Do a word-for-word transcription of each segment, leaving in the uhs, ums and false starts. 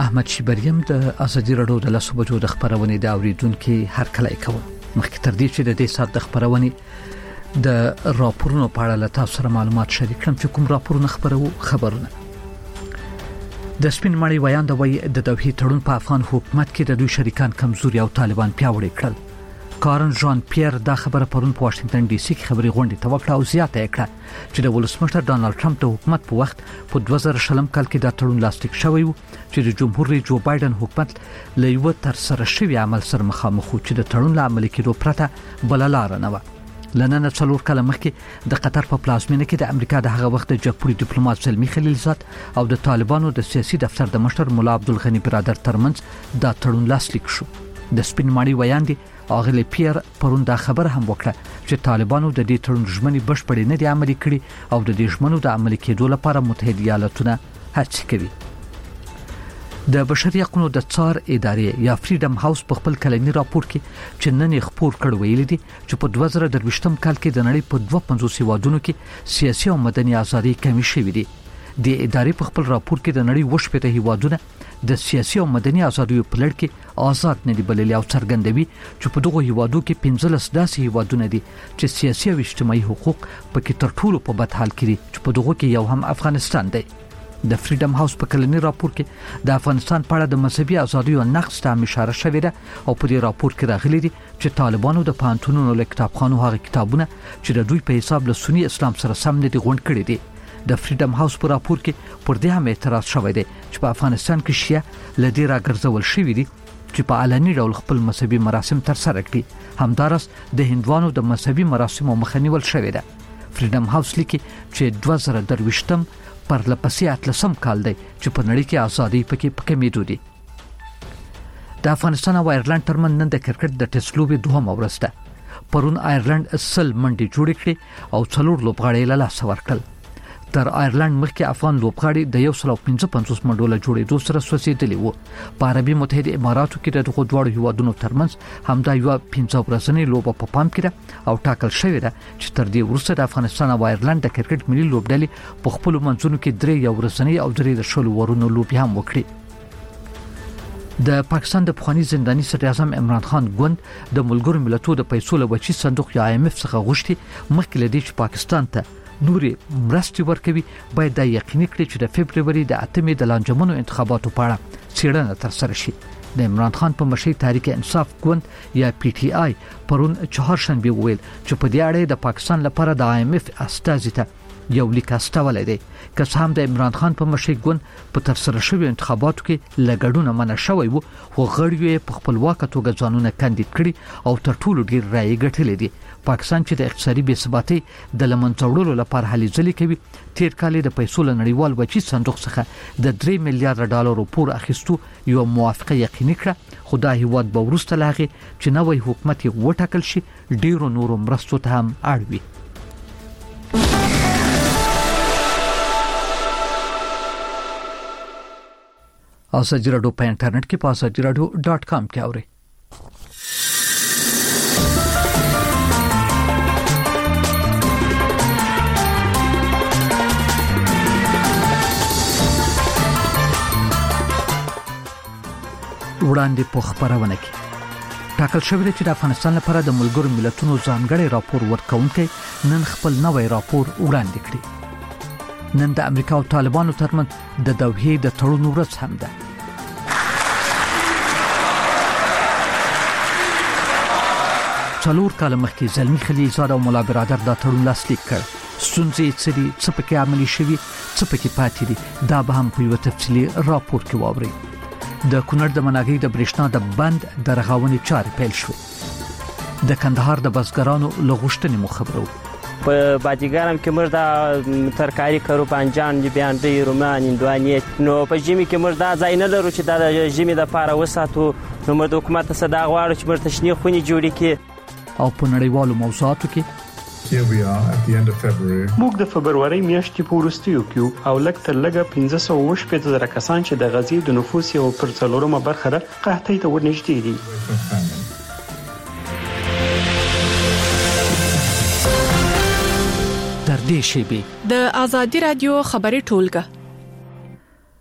احمد شیبریم د ازادي رادیو د لاسو بجو د خبرونې د اوریدونکو هر کله کوم مخکې تر دې چې د دې سات د خبرونې د راپورونو په اړه له تاسو سره معلومات شریک کړم چې کوم راپورونه خبرو خبرونه د سپین مړی ویان د وی د توحید تړون په افغان حکومت کې د دوی شریکان کمزوري او طالبان پیاوړي کړل. کارن جان پیر دا خبره پرون په واشنگټن ډي سي کې خبري غونډې ته وکړه او زیاته کړه چې د ولسمشر ډانلډ ټرمپ د حکومت په وخت په دوه زره شلم کال کې دا تړون لاسلیک شوی و چې د جمهور رئیس جو بایدن حکومت له یو تر سره شوی عمل سره مخامخ و چې د تړون له عملي کېدو پرته بل لار نه و. لنن څلور کاله مخکې د قطر په پلازمینه کې د امریکا د هغه وخت د جګپوړي ډیپلوماټ زلمی خلیلزاد او د طالبانو د سیاسي دفتر د مشر مولا عبدالغنی برادر ترمنځ دا تړون لاسلیک شو. د سپین مړی ویان دي اغلی پیر پرون دا خبر هم وکړه چې طالبانو د دې تړون ژمنې بشپړې نه دي عملي کړي او د دې ژمنو د عملي کېدو لپاره متحده ایالاتونه هڅه کوي. د بشري حقوقو د څار ادارې یا فریډم هاوس په خپل کلنی راپور کې چې نن خبر کړ ویل دي چې په دوه زره درویشتم کال کې د نړۍ په دوه پنځوس هیوادونو کې سیاسي او مدني ازادي کمی شوې دي. د ادارې په خپل راپور کې د نړۍ وشپته هیوادونه د سیاسي او مدني ازادي په لړ کې آزاد نه دي بللي او څرګندوي چې په دغه هیوادو کې پنځلس داسې هیوادونه دي چې سیاسي او اجتماعي حقوق پکې تر ټولو په بد حال کې دي چې په دغه کې یو هم افغانستان دی. د فریډم هاوس په کلنی راپور کې د افغانستان په اړه د مذهبي ازادي او نقص ته اشاره شوې ده او په دې راپور کې راغلي دي چې طالبانو د پانتونونو له کتابخانو هغه کتابونه چې د دوی په حساب له سنی اسلام سره سم نه دي غونډ کړي دي. د فریډم هاوس په راپور کې پر دې هم اعتراض شوی دی چې په افغانستان کې شیعه لدی راګرځول شوی دي چې په علني ډول خپل مذهبي مراسم تر سره کړي. همدارس د هندوانو د مذهبي مراسمو مخنیول شوی ده. فریډم هاوس لیکي چې دوه زره درویشتم پر لپسې اتلسم کال دی چې په نړۍ کې ازادي پکې پکې میدو دي. د افغانستان او ایرلند ترمن نن د کرکټ د ټیسټ لوبې دوهم ورځ ده. پرون ایرلند سل منډي جوړ کړي او څلور لوبغاړي له لاس ورکړل. تر ایرلند مخکې افغان لوبغاړي د یو سل پنځه پنځوس منډو له جوړېدو سره سوسیدلی وو. په عربي متحده اماراتو کې د دغو دواړو هیوادونو ترمنځ همدا یو پنځه ورځنۍ لوبه په پام کې ده او ټاکل شوې ده چې تر دې وروسته د افغانستان او ایرلند د کرکټ ملي لوبډلې په خپل منځونو کې درې یو ورځنۍ او درې د شلو ورونو لوبې هم وکړي. د پاکستان د پخوانی زنداني صدر اعظم عمران خان ګوند د ملګرو ملتونو د پیسو له وچی صندوق یا آی ایم اف څخه غوښتي مخکې لدی چې پاکستان ته نوري مرستي ورکوي باید د یقیني کړي چې د فبرवरी د اتمې د لانجمنو انتخاباتو په اړه څېړنه ترسره شي. د عمران خان په مشرۍ تحریک انصاف ګوند یا پی ټی آی پرون چهارشنبه ویل چې په دې اړه د پاکستان لپاره د آی ایم اف استازي ته یو لیک استولای دی که هم د عمران خان په مشرۍ ګوند په ترسره شوی انتخاباتو کې لګړونه منع شوی وو خو غړي په خپلواک توګه ځانونه کاندید کړي او تر ټولو ډیر رائے ګټلې دي. پاکستان چې د اقتصادي بې ثباتۍ د لمنځوړلو لپاره هلې ځلې کوي تیر کال د پیسو له نړیوال وچی صندوق څخه د درې میلیارډ ډالرو پور اخیستو یو موافقه یقیني کړه خو دا هیواد به وروسته لاغي چې نوې حکومت یې وټاکل شي ډیرو نورو مرستو ته هم اړوي. ازادي رادیو په انټرنیټ کې په ازادي رادیو ډاٹ کام کې اورئ. وړاندې په خبرونه کې ټاکل شوی دی چې د افغانستان لپاره د ملګرو ملتونو ځانګړی راپور ورکونکي نن خپل نوې راپور وړاندې کړی. نن د امریکا او طالبانو ترمنځ د دوحې د تړون ورځ هم ده. څلور کاله مخکې زلمی خلیلزاد او مولا برادر دا تړون لاسلیک کړ. ستونزې څه دي، څه پکې عملي شوي، څه پکې پاتې دي، دا به هم په یو تفصیلي راپور کې واورئ. د کونړ د مناګۍ د برېښنا د بند د رغونې چارې پیل شوې. د کندهار د بزګرانو له غوښتنې مو خبرو. په باجګرام کې موږ د ترکاری کارو بانجان بیانډي رومان اندواني نو په ژمي کې موږ دا ځای نه لرو چې د ژمي د پاره وساتو نو موږ د حکومت څخه دا غواړو چې موږ تشنی خونی جوړی کې. او په نړیوالو موضوعاتو کې موږ د فبرवरी میاشتې په وروستیو کې او لږ تر لږه پنځه سوه وشپېته زره کسان چې د غزې د نفوس یو پر څلورمه برخه ده قحطۍ ته ورنږدې دي. تر دې شیبې د ازادي رادیو خبري ټولګه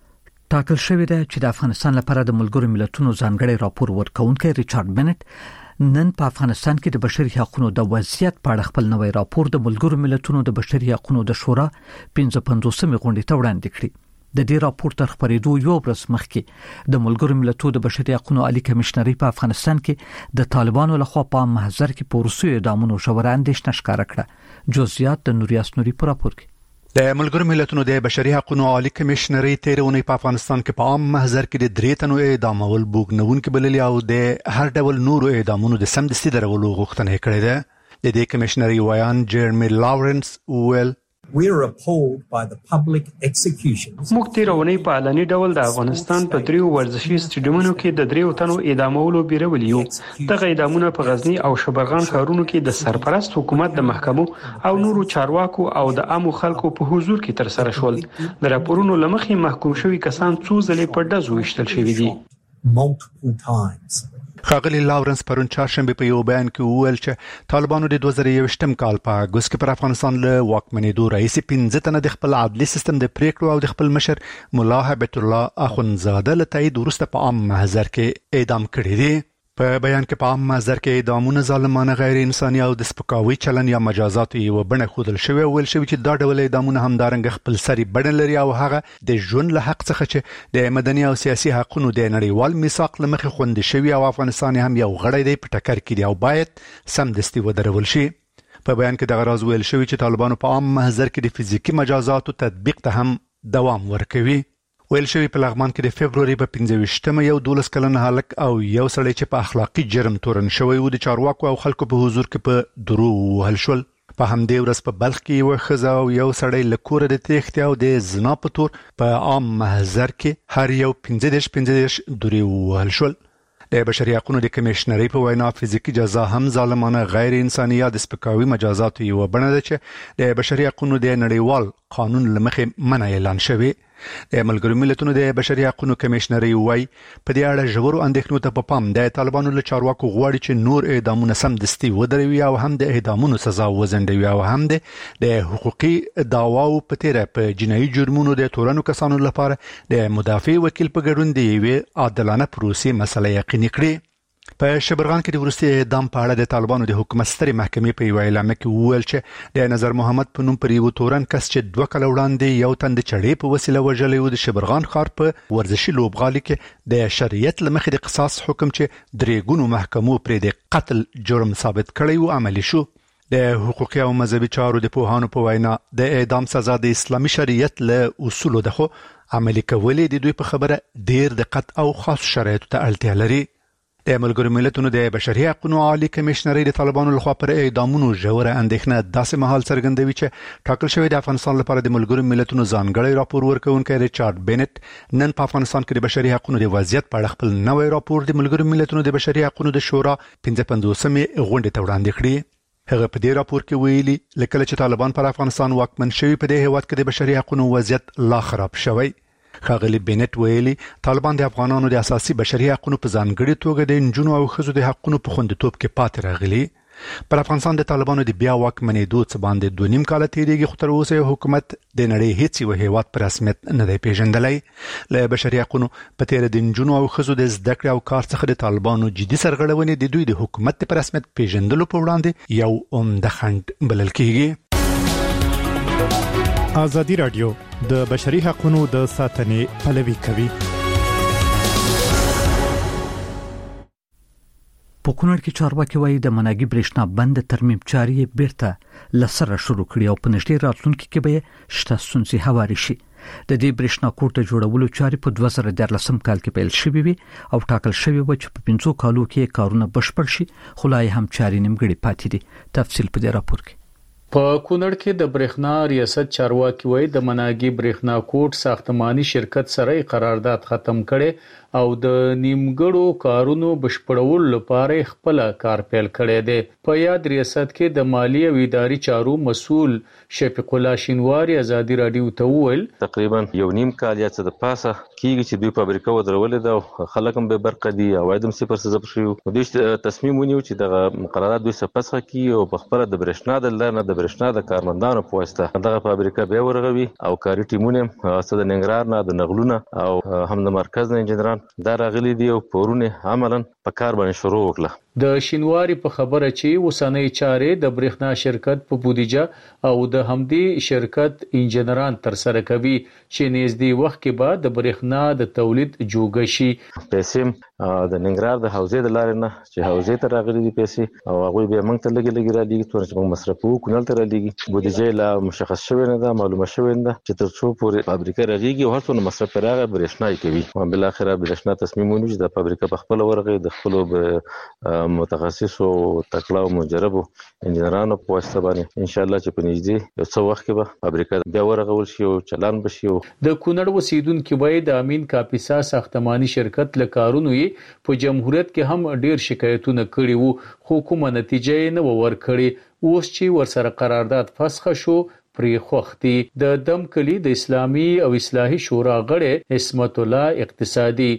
ټاکل شوې ده چې د افغانستان لپاره د ملګرو ملتونو ځانګړي راپور ورکونکي ریچارډ بنټ نن په افغانستان کې د بشري حقوقو د وضعیت په اړه خپل نوې راپور د ملګرو ملتونو د بشري حقوقو د شورا پنځه پنځوسمې غونډې ته وړاندې کړی د دې راپور تر خبرېدو یو ورځ مخکې د ملګرو ملتونو د بشري حقوقو عالی کمشنري په افغانستان کې د طالبانو لخوا په محضر کې پورسوي اعدامونو ژوره اندېښنه ښکاره کړه. جزئیات د نوریاس نوري په راپور کې. د ملګرو ملتونو د بشري حقوقو عالی کمشنري تیرونی په افغانستان کې په عام محضر کې د درې تنو اعدامول بوګنونکو بللي او د هر ډول نورو اعدامونو د سمدستي درولو غوښتنه کړې ده. د دې کمشنري وایان جيرمي لاورنس ویل We're appalled by the public executions. موږ تیرونی په علني ډول د افغانستان په دریو ورزشي سټډیومونو کې د دریو تنو اعدامولو بیرولي یو. دغه اعدامونه په غزنی او شبرغان ښارونو کې د سرپرست حکومت د محکمو او نورو چارواکو او د عامو خلکو په حضور کې تر سره شول. د راپورونو لمخې محکوم شوي کسان څو ځلې په ډزو وشتل شوي دي. Multiple times. خاغلی لاورنس پرون چهارشنبه په یو بیان کې وویل چې طالبانو د دوه زره یوویشتم کال په اګوست کې پر افغانستان له واکمنېدو راهیسې پنځه تنه د خپل عدلي سیستم د پریکړو او د خپل مشر مولا هیبت الله اخونزاده له تایید وروسته په عام محضر کې اعدام کړي دي. په بیان کې په عام محضر کې اعدامونه ظالمانه غیر انساني او د سپکاوي چلن یا مجازات یو بڼه خودل شوی او ویل شوی چې دا ډول اعدامونه همدارنګ خپل سری بڼه لري او هغه د ژوند له حق څخه چې د مدني او سیاسي حقوقو د نړیوال میثاق لمخې خوندي شوی او افغانستان هم یو غړی دی په ټکر کې دی او باید سمدستي ودرول شي. په بیان کې د غراز ویل شوی چې طالبانو په عام محضر کې د فزیکی مجازاتو تطبیق ته هم دوام ورکوي. ویل شوی په لغمان کې د فبروري په پنځه ویشتمه یو دولس کلن هلک او یو سړی چې په اخلاقی جرم تورن شوی و د چارواکو او خلکو په حضور کې په درو وهل شول. په همدې ورځ په بلخ کې یو ښځه او یو سړی له کوره د تېښتې او د زنا په تور په عام محضر کې هر یو پنځه دېرش پنځه دېرش درې وهل شول. د بشري حقوقو د کمشنري په وینا فزیکی جزا هم ظالمانه غیر انساني یا د سپکاوي مجازات یو بڼه ده چې د بشري حقوقو د نړیوال قانون لمخې منع اعلان شوی. د ملګرو ملتونو د بشري حقوقو کمشنري وایي په دې اړه ژورو اندېښنو ته په پام د طالبانو له چارواکو غواړي چې نور اعدامونه سمدستي ودروي او هم د اعدامونو سزا وزندوي او هم د حقوقي دعواو په تیره په جنایي جرمونو د تورنو کسانو لپاره د مدافع وکیل په ګډون د یوې عادلانه پروسې مسله یقیني کړي. په شبرغان کې د وروستي اعدام په اړه د طالبانو د حکومت سترې محکمې په یو اعلامیه کې وویل چې د نظر محمد په نوم پر یو تورن کس چې دوه کاله وړاندې یو تن د چړې په وسیله وژلی و د شبرغان ښار په ورزشي لوبغالي کې د شریعت له مخې د قصاص حکم چې درې ګونو محکمو پرې د قتل جرم ثابت کړی و عملي شو. د حقوقي او مذهبي چارو د پوهانو په وینا د اعدام سزا د اسلامي شریعت له اصولو ده خو عملي کولې د دوی په خبره ډیر دقت او خاص شرایطو ته اړتیا لري. د ملګرو ملتونو د بشري حقوقو عالی کمشنري د طالبانو لخوا پر اعدامونو ژوره اندېښنه داسې مهال څرګندوي چې ټاکل شوی د افغانستان لپاره د ملګرو ملتونو ځانګړی راپور ورکونکي ریچارډ بنټ نن په افغانستان کې د بشري حقوقو د وضعیت په اړه خپل نوې راپور د ملګرو ملتونو د بشري حقوقو د شورا پنځه پنځوسمې غونډې ته وړاندې کړی. هغه په دې راپور کې ویلي لکه چې طالبان پر افغانستان واکمن شوی په دې هیواد کې د بشري حقوقو وضعیت لا خراب شوی. خاغلی بنټ ویلي طالبان د افغانانو د اساسي بشري حقوقو په ځانګړي توګه د نجونو او ښځو د حقوقو په خوندیتوب کې پاتې راغلي. پر افغانستان د طالبانو د بیا واکمنېدو څخه باندې دوه نیم کال تیریږي خو تر اوسه حکومت د نړۍ هیڅ یو هیواد پر رسمیت نه دی پیژندلی. له بشري حقوقو په تیر د نجونو او ښځو د زده کړې او کار څخه د طالبانو جدي سرغړونې د دوی د حکومت پر رسمیت پیژندلو په وړاندې یو عمده خنډ بلل کیږي. ازادي رادیو د بشري حقوقو د ساتنې پلوي کوي. په کونړ کې چارواکي وایي د مناګي برېښنا بند ترمیم چاري بیرته لسره شروع کړي او په نږدې راتلونکي کې به شته ستونزې هواري شي. د دې برېښنا کوټ د جوړولو چاري په دوه زره دیارلسم کال کې پیل شوې وي او ټاکل شوی و چې په پنځو کالو کې کارونه بشپړ شي خو لا هم چاري نیمګړي پاتې دي. تفصیل په دې راپور کې. په کونړ کې د برېښنا ریاست چارواکي وایي د مناګي برېښنا کوټ ساختماني شرکت سره قرارداد ختم کړي او د نیمګړو کارونو بشپړولو لپاره خپل کار پیل کړی دی. په یاد ریاست کې د مالی او اداري چارو مسؤل شفیق الله شینواری ازادي رادیو ته وویل تقریبا یو نیم کال یا څه د پاسه کیږي چې دوی فابریکه ودرولې ده، خلک هم به برقه دي، عواید هم صفر صفر شوي. دوی تصمیم ونیو چې دغه مقررات دوی سپسخه کړي او په خپله د برېښنا د لارې نه د برېښنا د کارمندانو په واسطه دغه فابریکه بیا ورغوي او کاري ټیمونه څه د ننګرهار نه د نغلونه او هم د مرکز نه انجنیران دا راغلي دي او پرونه عملاً په کار باندې شروع وکړه. د شینواری په خبره چې وسنۍ چارې د برېښنا شرکت په بودیجه او د همدې شرکت انجنیران تر سره کوي چې نږدې وخت کې به د برېښنا د تولید جوګه شي. پیسې د ننګرهار د حوزې د لارې نه چې حوزې ته راغلي دي پیسې او هغوی بیا موږ ته لږې لږې رالیږي څومره چې موږ مصرفوو کونړ ته رالیږي. بودیجه لا مشخص شوې نه ده، معلومه شوې نه ده چې تر څو پورې فابریکه رغېږي او هر څومره مصرف پرې راغی برېښنا یې کوي. او بالاخره برېښنا تصمیم ونیو چې د فابریکه په خپله ورغوي د خپلو متخصصو تکړه او مجربو انجنیرانو په واسطه باندې ان شاء الله چې په نږدې یو څه وخت کې به فابریکه بیا ورغول شي او چلان بشي. د کونړ اوسیدونکو وایي د امین کاپیسا ساختماني شرکت له کارونو یې په جمهوریت کې هم ډیر شکایتونه کړي وو خو کومه نتیجه یې نه ورکړي. اوس چې ورسره قرارداد فسخ شو پرې خوختي. د دم کلی د اسلامي او اصلاحي شورا غړی عصمت الله اقتصادي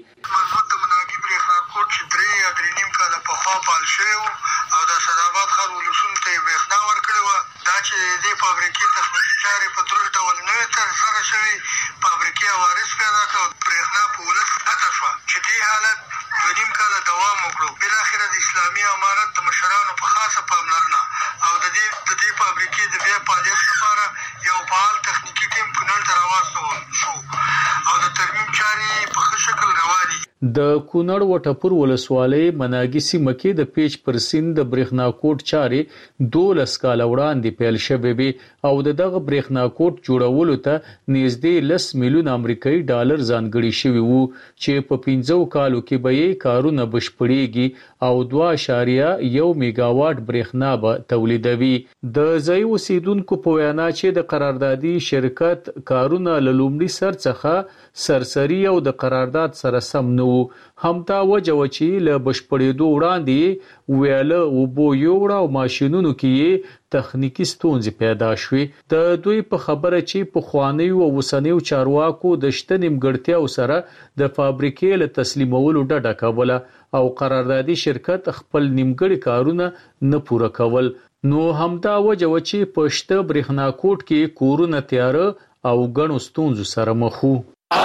د کونړ وټپور ولسوالۍ مناګي سیمه کې د پیچ پر سیند د برېښنا کوټ چارې دولس کال وړاندې پیل شوې وي او د دغه برېښنا کوټ جوړولو ته نږدې لس میلیون امریکایي ډالر ځانګړي شوي وو چې په پنځو کالو کې به یې کارونه بشپړېږي او دوه اعشاریه یو میګاواټ برېښنا به تولیدوي. د ځایي اوسیدونکو په وینا چې د قراردادي شرکت کارونه له لومړي سر څخه سرسري او د قرارداد سره سم نه وو. همدا وجه و چې له بشپړېدو وړاندې ویاله اوبو یوړه او ماشینونو کې تخنیکی ستونزې پیدا شوې. د دوی په خبره چې پخوانیو او اوسنیو چارواکو د شته نیمګړتیاو سره د فابریکې له تسلیمولو ډډه کوله او قراردادي شرکت خپل نیمګړي کارونه نه پوره کول. نو همدا وجه و چې په شته برېښنا کوټ کې کورونه تیاره او ګڼو ستونزو سره مخ وو.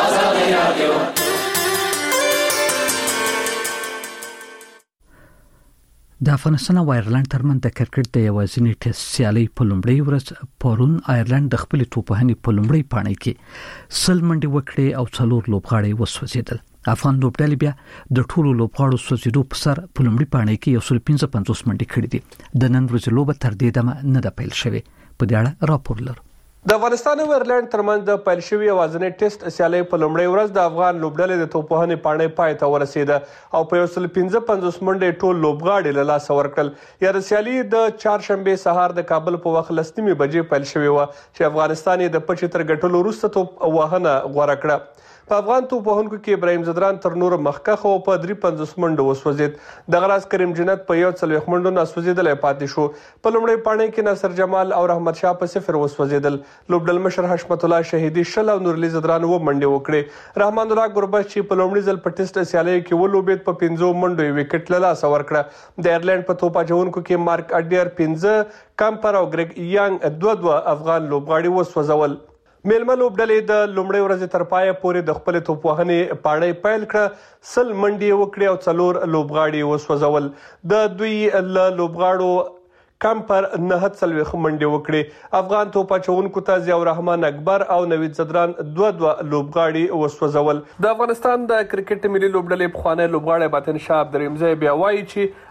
د افغانستان او ایرلند ترمنځ د کرکټ د یوازینی ټیسټ سیالي په لومړۍ ورځ پرون ایرلند د خپل توپوهنې په لومړۍ پاڼۍ کې سل منډي وکړې او څلور لوبغاړي وسوځیدل. افغان لوبډلې بیا د ټولو لوبغاړو سوځیدو په سر په لومړۍ پاڼۍ کې یو سل پنځه پنځوس منډي کړې دي. د نن ورځې لوبه تر دې دمه نه ده پیل شوې. په دې اړه راپور لرو. د افغانستان او ایرلند ترمنځ د پیل شوی یوازینی ټیسټ سیالي په لومړۍ ورځ د افغان لوبډلې د توپوهنې پاڼۍ پای ته ورسېده او په یو سل پنځه پنځوس منډې ټول لوبغاړي له لاسه ورکړل. یا د سیالي د چهارشنبې سهار د کابل په وخت لس نیمې بجې پیل شوې وه چې افغانستان یې د پچې تر ګټلو وروسته توپ وهنه غوره کړه. په افغان توپوهونکو کې ابراهیم زدران تر نور مخکخ او په درې پنځوس منډو وسوځید. دغه راز کریم جنت په یو څلوېښت منډو نه سوځېدلی پاتې شو. په لومړۍ پاڼۍ کې ناصر جمال او رحمت شاه په صفر وسوځېدل. لوبډل مشر حشمت الله شهیدي شل او نورعلي زدران اووه منډې وکړې. رحمان الله ګربز چې په لومړي ځل په ټیسټ سیالیو کې ولوبېد په پنځو منډو یې وکټ له لاسه ورکړه. د ایرلند په توپ اچوونکو کې مارک اډیر پنځه، کامپر او ګریګ یانګ دوه دوه افغان لوبغاړي وسوځول. میلمه لوبډلې د لومړۍ ورځې تر پایه پورې د خپل توپوهنې پاڼۍ پیل کړه. سل منډې وکړې او څلور لوبغاړي وسوځول. د دوی له لوبغاړو کامپر نه څلوېښت منډې وکړې. افغان توپ اچوونکو ته ضیاء الرحمن اکبر او نوید زدران دوه دوه لوبغاړي وسوځول. د افغانستان د کرکټ ملي لوبډلې پخوانی لوبغاړی باطن شاه عبدالرحیم زی بیا وایي چې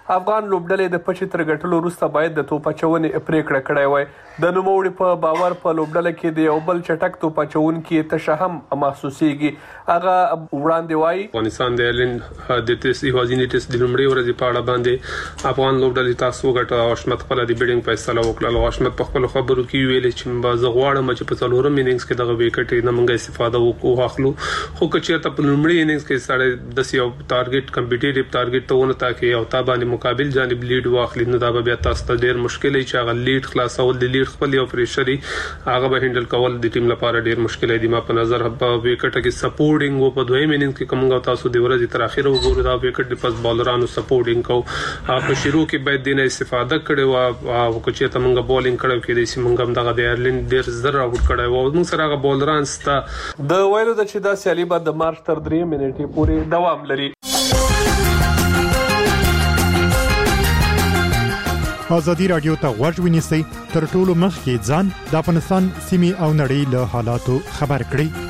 افغان لوبډلې د پچې تر ګټلو وروسته باید د توپ اچونې پریکړه کړې وای. د نوموړي په باور په لوبډله کې د یو بل چټک توپ اچونکي تشه هم محسوسيږي. هغه وړاندې وایي افغانستان د ایلن د تیس ایوازینی تیس د لومړي ورځې په اړه باندې افغان لوبډلې تاسو وګټه او شمت خپل د بیډینګ فیصله وکړه. او شمت په خپل خبرو کې ویل چې باز غواړم چې په څلورم اننګز کې دغه وکټ نه مونږه استفاده وکړو اخلو خو کچېرته په لومړي اننګز کې سره د یو ټارګټ کمپټیټیو ټارګټ ته ونه تا کې او تابانه مقابل جانب لیډ واخلي نو دا به تاسو ته ډیر مشکل وي چې هغه لیډ خلاصول د لیډ خپل یو پریشري هغه به هندل کول د ټیم لپاره ډیر مشکل دی. ما په نظر په وکټ کې سپورټینګ او په دویم اننګز کې کومه تاسو د ورځې تر اخره وګورئ دا وکټ د پس بالرانو سپورټینګ کو په شروع کې باید دینه استفاده کړي او کچېرته مونږه بولینګ کړو کې د سیمونګم دغه د ایرلند ډیر زر اوټ کړي او موږ سره هغه بولران ستا د وایلو د چې دا سیالي بعد د مارچ تر درې منټې پورې دوام لري. ازادي رادیو ته غوږ ونیسئ تر ټولو مخکې ځان د افغانستان سیمې او نړۍ له حالاتو خبر کړئ.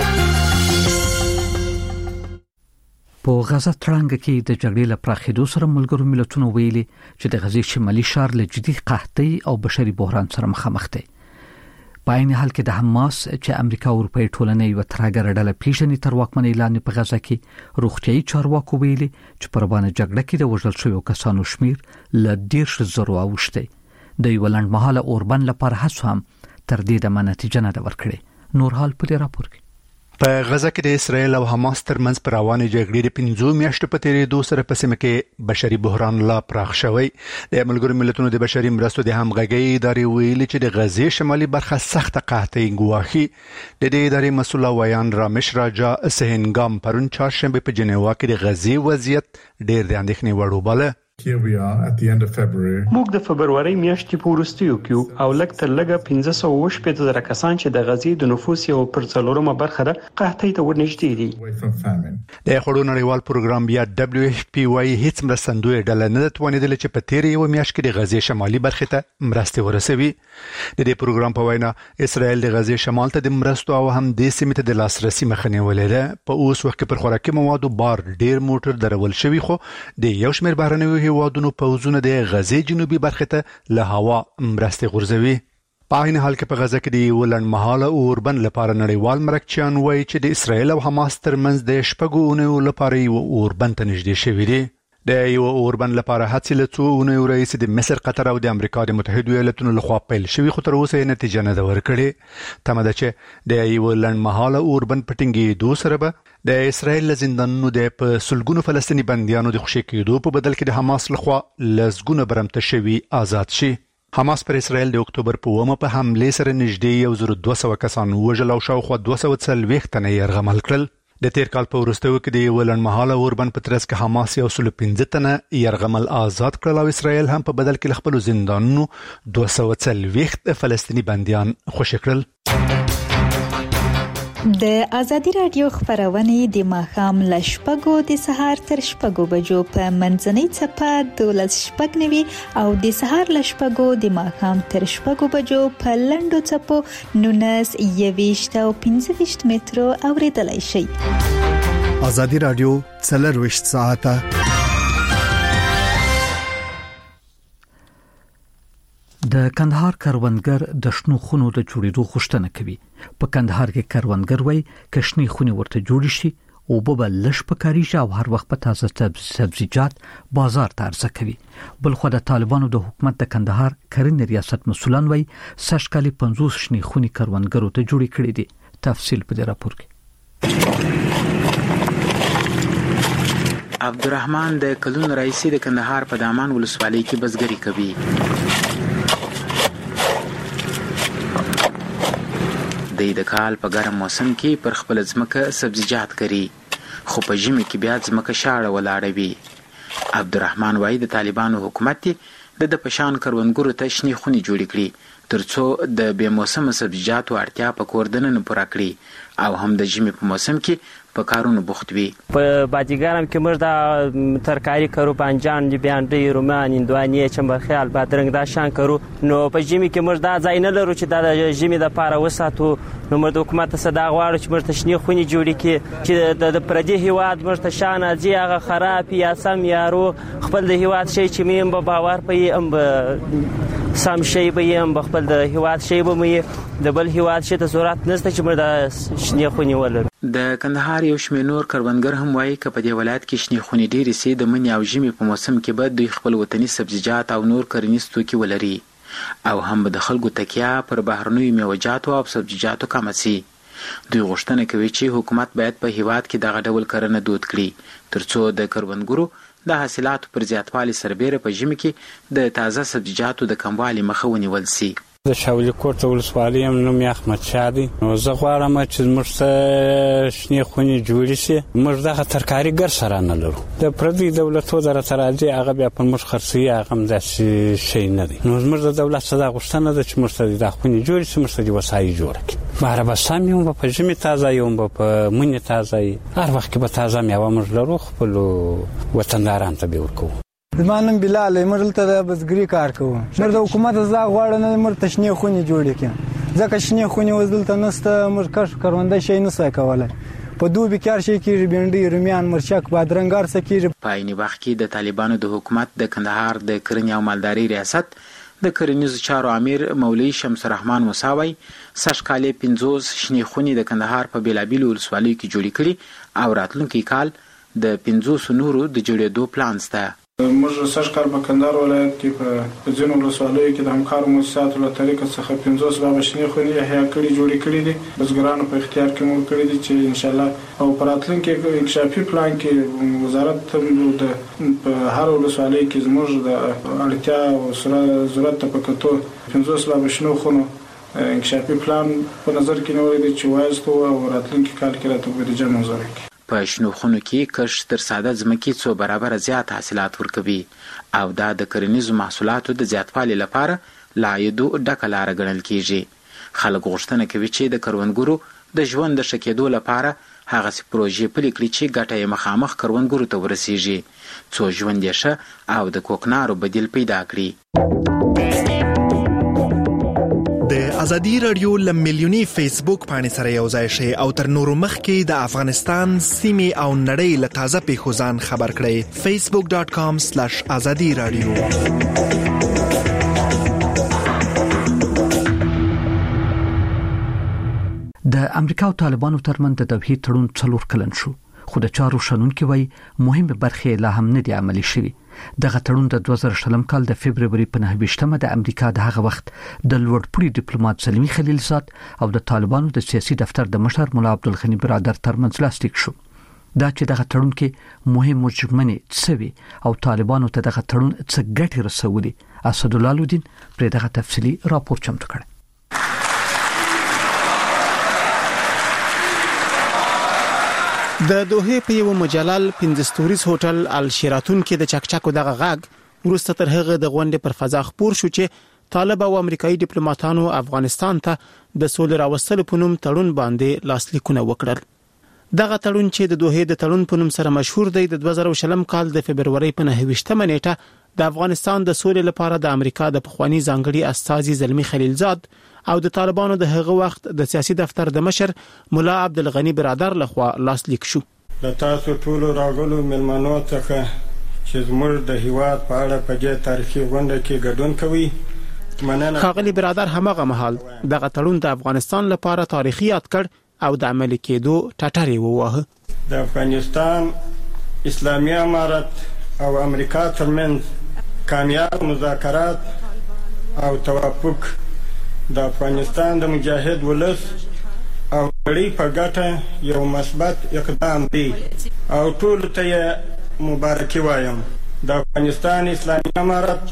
په غزه تړانګ کې د جګړې لپاره خېدو سره ملګرو ملتونو ویلي چې د غزې شمالي شار له جدي قحطۍ او بشري بحران سره مخامخ دی. په عین حال کې د حماس چې امریکا او اروپای ټولنې یو ترګر ډله پیژنې تر واکمنۍ لاندې په غزه کې روغتيایي چارواکو ویلي چې په روانه جګړه کې د وژل شویو کسانو شمیر له ډیر زرو اوښتي. د یو لنډمهاله اوربند لپاره هڅه هم تر دې د نتیجه نه ورکړي. نور حال په دې راپور کې په غزه کې د اسرایل او حماس ترمنځ پر روانې جګړې د پنځو میاشتو په تیریدو سره په سیمه کې بشري بحران لا پراخ شوی. د ملګرو ملتونو د بشري مرستو د همغږي ادارې ویلي چې د غزې شمالي برخه سخت قحطۍ ګواښي. د دې ادارې مسؤل ویان رامش راجا سهنګام پرون چهارشنبه په جنیوا کې د غزې وضعیت ډېر د اندېښنې وړ وباله. Here we are at the end of February. موږ د فبرवरी میاشتې په وروستیو کې او لږ تر لږه پنځه سوه وشپږ زره کسان چې د غزې د نفوس یو پر څلورمه برخه ده قحطۍ ته ورنږدې دي. د خړو نړیوال پروګرام بیا دبليو اف پی وايي هیڅ مرستندوی ډله نه توانیدل چې په تیر یو میاشت کې د غزې شمالي برخه ته مرستې ورسوي. د دې پروګرام په وینا اسرائیل د غزې شمال ته د مرستو او هم د سیمې ته د لاسرسي مخنیوي ولې ده. په اوس وخت کې پر خوراکي موادو بار ډیر موټر درول شوی خو د یو شمېر بهرنیو هیوادونو پوزونه د غزې جنوبي برخه ته له هوا مرستې غورځوي. په عین حال کې په غزه کې د ولن مهاله اوربند لپاره نړیوال مرکچیان وایي چې د اسرایل او حماس ترمنځ د شپږو اونیو لپاره یو اوربند ته نږدې شوی دی. د یو اوربند لپاره هڅې له څو اونیو رئیس د مصر، قطر او د امریکا د متحده ایالاتونو لخوا پیل شوی خو تر اوسه نتیجه نه ده ورکړې. تمه ده چې د یو لن مهاله اوربند په ټینګېدو سره به د اسرائیل زندانونو د په سلګونو فلسطیني بنديانو د خوشي کېدو په بدل کې د حماس لخوا لزګونه برمته شوی آزاد شي. حماس پر اسرائیل د اکتوبر په اومه په حمله سره نږدې یو زر دوه سوه کسان وژل او شاوخوا دوه سوه څلوېښت تنه یې یرغمل کړل. د تیر کال په وروستیو کې د ولن مهاله اوربند په ترڅ کې حماس یو سل پنځه تنه یرغمل آزاد کړل او اسرائیل هم په بدل کې خپل زندانونو دوه سوه څلوېښت فلسطیني بنديان خوشي کړل. د ازادي رادیو خبرونه د ماخام لشپګو د سهار تر شپږو بجو په منځنۍ چپه دولس شپږ نوي او د سهار لشپګو د ماخام تر شپږو بجو په لندو چپو نونس یويشت او پنځه ویشت مترو اوریدلای شي. ازادي رادیو څلرويشت ساعته د کندهار کروندګر د شنو خونو د جوړېدو غوښتنه کوي. په کندهار کې کروندګر وایي کښنی خونې ورته جوړ شي او به لږ پکاريږي او هر وخت په تازه سبزیجات بازار ته عرضه کوي. بل خو د طالبانو د حکومت د کندهار کرنې ریاست مسولان وایي سږ کال پنځوس شنې خونې کروندګرو ته جوړې کړې دي. تفصیل په دې راپور کې. عبدالرحمن د کلون رئیس د کندهار په دامان ولسوالۍ کې بزګری کوي. د کال په ګرم موسم کې پر خپل ځمکه سبزیجات کري خو په ژمي کې بیا ځمکه شاړه ولاړه وي. عبدالرحمن وايي د طالبانو حکومت د د پشان کروندګرو ته شنې خونې جوړې کړي ترڅو د بې موسمه سبزیجاتو اړتیا په کور دننه پوره کړي او هم د ژمي په موسم کې په کارونو بوخت وي. په باجګرام کې موږ د ترکاری کارو بانجان دي بیانډي رومان هندوانې چمبرخیال بادرنګ دا شان کارو. نو په ژمي کې موږ دا ځای نه لرو چې د ژمي د پاره وساتو. نو موږ د حکومت څخه دا غواړو چې موږ تشنی خوني جوړی کې چې د پردي هیواد موږ ته شان ازي هغه خراب یا سم یارو خپل د هیواد شي چې مې به باور پي ام سم شي به ام خپل د هیواد شي به مې د بل هیواد شي ته ضرورت نشته چې موږ د شنی خوني ولرو. د کندهار یو شمېر نور کروندګر هم وایي چې په دې ولایت کې شنې خونې ډېرې سي د مني او ژمي په موسم کې به دوی خپل وطني سبزیجات او نور کرنیز توکي ولري او هم د خلکو تکیه پر بهرنیو میوه‌جاتو او سبزیجاتو کم سي. دوی غوښتنه کوي چې حکومت باید په هیواد کې دغه ډول کرنه دود کړي ترڅو د کروندګرو د حاصلاتو پر زیاتوالي سربېره په ژمي کې د تازه سبزیجاتو د کموالي مخه ونیول سي. د شاولی کوټ ولسوالۍ هم نوم یې احمد شاه دی. نو زه غواړم چې موږ ته شنې خونې جوړې شي. موږ دغه ترکاریګر سره نه لرو. د پردي دولتو د راته راځي هغه بیا پر موږ خرڅوي هغه هم داسې شی نه دی. نو زموږ د دولت څخه دا غوښتنه ده چې موږ ته دا خونې جوړې شي موږ ته دې وسایل جوړه کړي. بهره به سم یې هم به په ژمي تازه یې هم به په مني تازه یې هر وخت کې به تازه میوه موږ لرو خپلو وطندارانو ته به ورکوو. زما نوم بلال دی. موږ دلته د بزګري کار کوو. موږ د حکومت څخه غواړو نه موږ ته شنې خونې جوړې کړي ځکه شنې خونې اوس دلته نشته. موږ کښت کرونده شی نه سوی کولی. په دوبي کې هر شی کېږي بینډۍ رومیان مرچک بادرنګ هر څه کېږي. په عیني وخت کې د طالبانو د حکومت د کندهار د کرنې او مالدارۍ ریاست د کرنیزو چارو امیر مولوي شمس الرحمن موسی وایي سږ کال یې پنځوس شنې خونې د کندهار په بېلابېلو ولسوالیو کې جوړې کړي او راتلونکی کال د پنځوسو نورو د جوړېدو پلان شته. موږ سږ کال په کندهار ولایت کې په ځینو ولسوالیو کې د همکارو مؤسساتو له طریقه څخه پنځوس بابه شنې خونې احیا کړي جوړې کړي دي. بزګرانو په اختیار کې مو کړي دي چې انشاءالله او په راتلونکي انکشافي پلان کې وزارت د په هر ولسوالۍ کې زموږ د اړتیا او ضرورت ته په کتو پنځوس بابه شنو خونو انکشافي پلان په نظر کې نیولی دی چې وایستو او راتلونکي کال کې راته بودیجه منظوره کړي. په شنو خونو کې کښت تر ساده ځمکې څو برابره زیات حاصلات ورکوي او دا د کرنیزو محصولاتو د زیاتوالي لپاره له عایدو ډکه لاره ګڼل کیږي. خلک غوښتنه کوي چې د کروندګرو د ژوند د ښه کېدو لپاره هغسې پروژې پلي کړي چې ګټه یې مخامخ کروندګرو ته ورسیږي څو ژوند یې ښه او د کوکنارو بدیل پیدا کړي. د ازادي رادیو ل ملیونی فیسبوک باندې سره یو ځای شي او تر نورو مخکې د افغانستان سیمې او نړۍ له تازه پیښو ځان خبر کړئ. facebook dot com slash azadi radio. د امریکا او طالبانو ترمنځ د توحید تړون څلور کلن شو خو د چارو شنونکو وایي مهمه برخه لا هم نه دی عملي شوی. دغه تړون د دوه زره شلم کال د فبرवरी په نهه ویشتمه د امریکا د هغه وخت د لوړپوړي ډیپلوماټ سلیمي خلیلزاد او د طالبانو د سیاسي دفتر د مشر مولا عبدالغنی برادر ترمنځ لاسلیک شو. دا چې دغه تړون کې مهم مجمنې څوي او طالبانو ته دغه تړون څه ګټه رسولي. اسدالله الدین پر دغه تفصیلی راپور چمتو کړ. د دوحه په یو مجلل پنځستوريز هوټل الشيراتون کې د چکچکو دغه غاګ ورسته تر هغه د غونډې پر فضا خبر شو چې طالب او امریکایي ډیپلوماټانو افغانستان ته د سولې راوستلو په نوم تړون باندې لاسلیکونه وکړل. دغه تړون چې د دوحه د تړون په نوم سره مشهور دی د دوه زره شلم کال د فبرवरी په نهه ویشتمه نیټه د افغانستان د سولې لپاره د امریکا د پخوانی ځانګړي استازي زلمی خلیلزاد او د طالبانو د هغه وخت د سیاسي دفتر د مشر مولا عبدالغنی برادر لخوا لاسلیک شو. د تاسو ټولو راغلو ملمنو څخه چې زموږ د هیواد په اړه په دې تاریخي غونډه کې ګډون کوي مننه. ښاغلي برادر همغه مهال دغه تړون د افغانستان لپاره تاریخي یاد کړ او د عملي کېدو ټټرې ووهه. د افغانستان اسلامي امارت او امریکا ترمنځ کامیاب مذاکرات او توافق د افغانستان د مجاهد ولس او لړۍ په ګټه یو مثبت اقدام دی او ټول ته مبارکي وایم. د افغانستان اسلامي امارت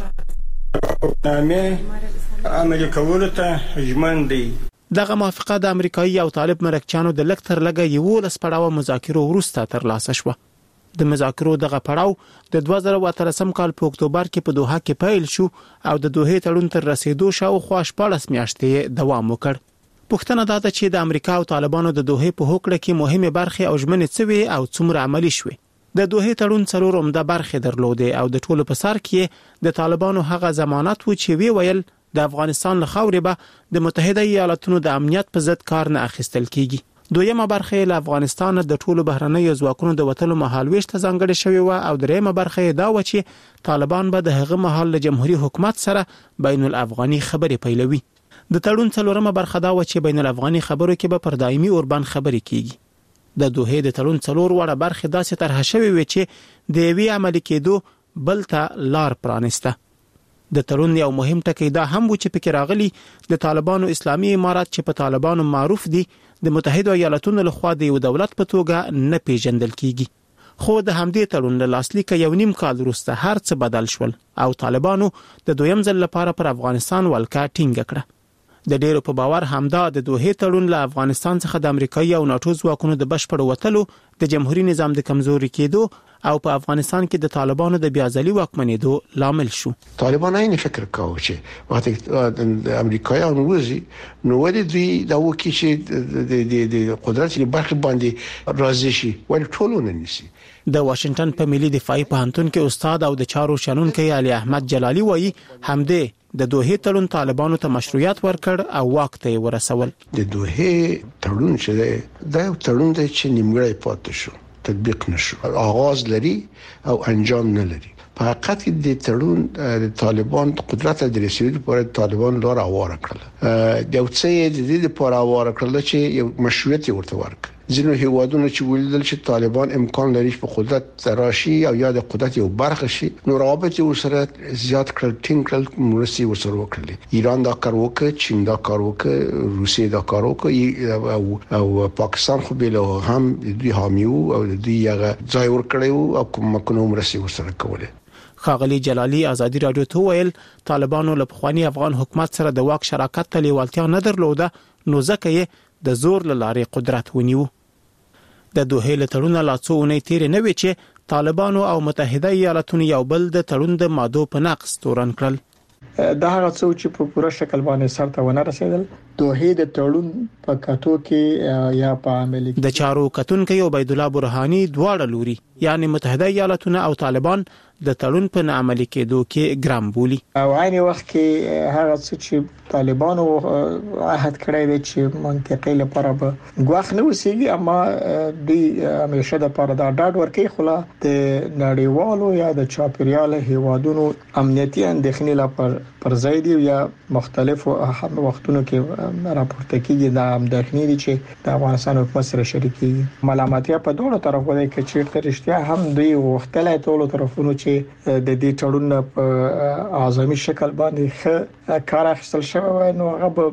نامې عملي کولو ته ژمن دی. دغه موافقه د امریکایي او طالب مرکچانو د لک تر لګه یو لس پړاو مذاکرو وروسته ترلاسه شو. د مذاکرو دغه پړاو د دوه زره اتلسم کال په اکتوبر کې په دوحه کې پیل شو او د دوحه تړون تر رسیدو شاوخوا شپږ میاشتې دوام وکړ. پوښتنه دا ده چې د امریکا او طالبانو د دوحې په هوکړه کې مهمه برخه او ژمنې څه وي او څومره عملی شوي. د دوحې تړون څلور عمده برخې درلودې او د ټولو په سر کې د طالبانو هغه ضمانت و چې وی ویل د افغانستان له خاورې به د متحده ایالاتونو د امنیت په ضد کار نه اخیستل کیږي. دویمه برخه له افغانستان د ټولو بهرنیو ځواکونو د وټلو مهالويش ته ځانګړې شوې و او دریمه برخه دا و چې طالبان به د هغه مهال له جمهوریت حکومت سره بین الافغاني خبرې پیلوي. د تړون څلورمه برخه دا و چې بین الافغاني خبرو کې به پر دایمي اوربان خبرې کیږي. د دوحې د تړون څلور وړه برخه داسې طرح شوې و چې د وی عملي کېدو بل ته لار پرانسته. د تړون یو مهم ټکی دا هم و چې پکې راغلي د طالبانو اسلامي امارات چې په طالبانو معروف دي د متحده ایالاتونو لخوا د یو دولت په توګه نه پیژندل کیږي. خو د همدې تړون له لاسلیک یو نیم کال وروسته هر څه بدل شول او طالبانو د دویم ځل لپاره پر افغانستان ولکه ټینګ کړه. د ډیرو په باور همدا د دوحې تړون له افغانستان څخه د امریکایي او ناتو ځواکونو د بشپړ وټلو د جمهوریت نظام د کمزوري کېدو او په افغانستان کې د طالبانو د بیازلي واکمنېدو لامل شو. طالبان این فکر کاوه چې وقتی امریکایان وځي نو ولې دوی دا وکړي چې د قدرت لري برخه باندې راځي شي ول ټولونه نشي. د واشنگټن په ملي دفاعي پوهنتون کې استاد او د چارو شنونکي علي احمد جلالي وایي همدې د دوحې تړون طالبانو ته مشروعیت ورکړ او واک ته ورسول. د دوحې تړون چې دا یو تړون دی چې نیمګړی پاتې شو، تطبیق نشو، آغاز لري او انجام نه لري. په حقیقت کې د تړون د طالبان قدرت د رسیدو لپاره طالبان لار اواره کړل. د یو څه د دې لپاره اواره کړل چې یو مشروعیت ورته ورکړي. ځینو هیوادونو چې ولیدل چې طالبان امکان لري په قدرت راشي او یا د قدرت یو برخه شي نو رابطه ورسره زیات کړل، ټینګ کړل، مرستې ورسره وکړل. ایران دا کار وکړ، چین دا کار وکړ، روسیه دا کار وکړ او او پاکستان خو به له هم د دوی حامی او د دوی هغه ځای ورکړیو او کومکونه مرستې ورسره کوله. خاغلی جلالی ازادي رادیو ته ویل طالبانو له پخوانی افغان حکومت سره د واک شراکت ته لیوالتیا نه درلوده نو ځکه یې د زور لارې قدرت ونیو. د دوحې له تړون لا څو اونۍ تیر نه وی چې طالبانو او متحده ایالاتونو یو بل د تړون د ماده په نقض تورن کړل. دا هغه څه چې په پوره شکل باندې سرته ونه رسیدل. دوحې د تړون په کاتو کې یا په عملي د چارو کتونکو عبید الله برهانی دواړه لوري یعنی متحده ایالاتونه او طالبان د تړون په عملي کېدو کې ګرام بولی. او عین وخت کې هغه څه چې طالبانو عهد کړی دی چې منطقي لپاره به غواخ نه وسیږي اما د همیشه د لپاره د ډاډ ورکې خلا د نړیوالو یا د چاپیریال هیوادونو امنیتي اندېښنې لپاره پر ځای دی یا مختلفو وختونو کې راپورته کیږي د امداخنی دي چې د افغانستان حکومت سره شریکي ملامتیا په دوه طرفو دی کې چې رښتیا هم دوی وختلای ټولو طرفونو چې د دې تړون په اعظمي شکل باندې ښه کار اخیستل شوی نو هغه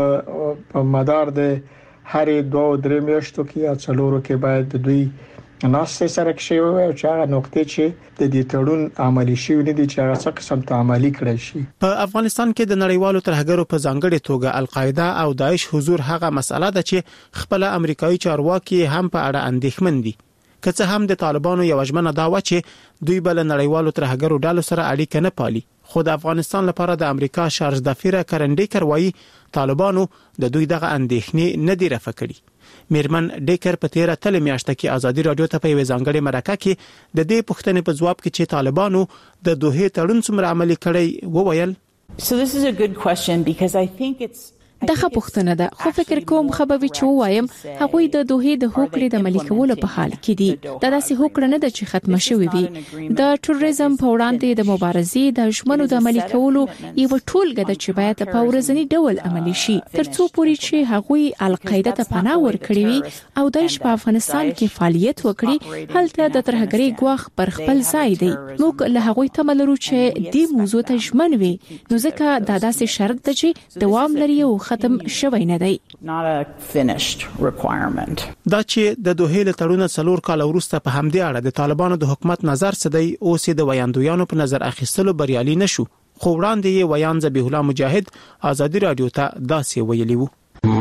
په مدار د هرې دوه درې میاشتو کې یا څلورو کې باید دوی ناسې سره کې او چې هغه نقطې چې د دې تړون عملی شي نه دي چې هغه څه قسم ته عملی کړی شي. په افغانستان کې د نړیوالو ترهګرو په ځانګړي توګه القاعده او داعش حضور هغه مسله ده چې خپل امریکایي چارواکي هم په اړه اندېښمن دي. که څه هم د طالبانو یو ژمنه دا و چې دوی بل نړیوالو ترهګرو ډلو سره اړیکه نه پالي خو د افغانستان لپاره د امریکا شارج دافیره کرنډیکر وایي طالبانو د دوی دغه اندېښنې نه دی رفع کړي. میرمن ډیکر په تیره تل میاشته کې ازادي رادیو ته په یو ځانګړي مرکه کې د دې پوښتنې په جواب کې چې طالبانو د دوحې تړون څومره عملي کړی وویل. So this is a good question because I think it's دغه پوښتنه ده خو فکر کوم خبري چې وایم هغه د دوحې د هوکړې د عملي کولو په حال کې دي. دا داسې هوکړه نه ده چې ختمه شوې وي. د ټوریزم په وړاندې د مبارزې د ژمنو د عملي کولو یو ټولګه ده چې باید په ورځنی ډول عملي شي ترڅو پورې چې هغه القاعده ته پناه ورکړي وي او داعش په افغانستان کې فعالیت وکړي. هلته د ترهګرۍ غواخ پر خپل ځای دی. موږ له هغه تمه لرو چې دې موضوع ته ژمن وي نو ځکه دا داسې شرط ده چې دوام لري او ختم شوی نه دی. not a finished requirement. دا چې د دوحې له تړون څلور کال وروسته په همدې اړه د طالبانو د حکومت نظر څه دی اوس د ویاندویانو په نظر اخیستلو بریالي نشو. خو وړاندې یې ویان ذبیح الله مجاهد ازادي رادیو ته داسې ویلي وو.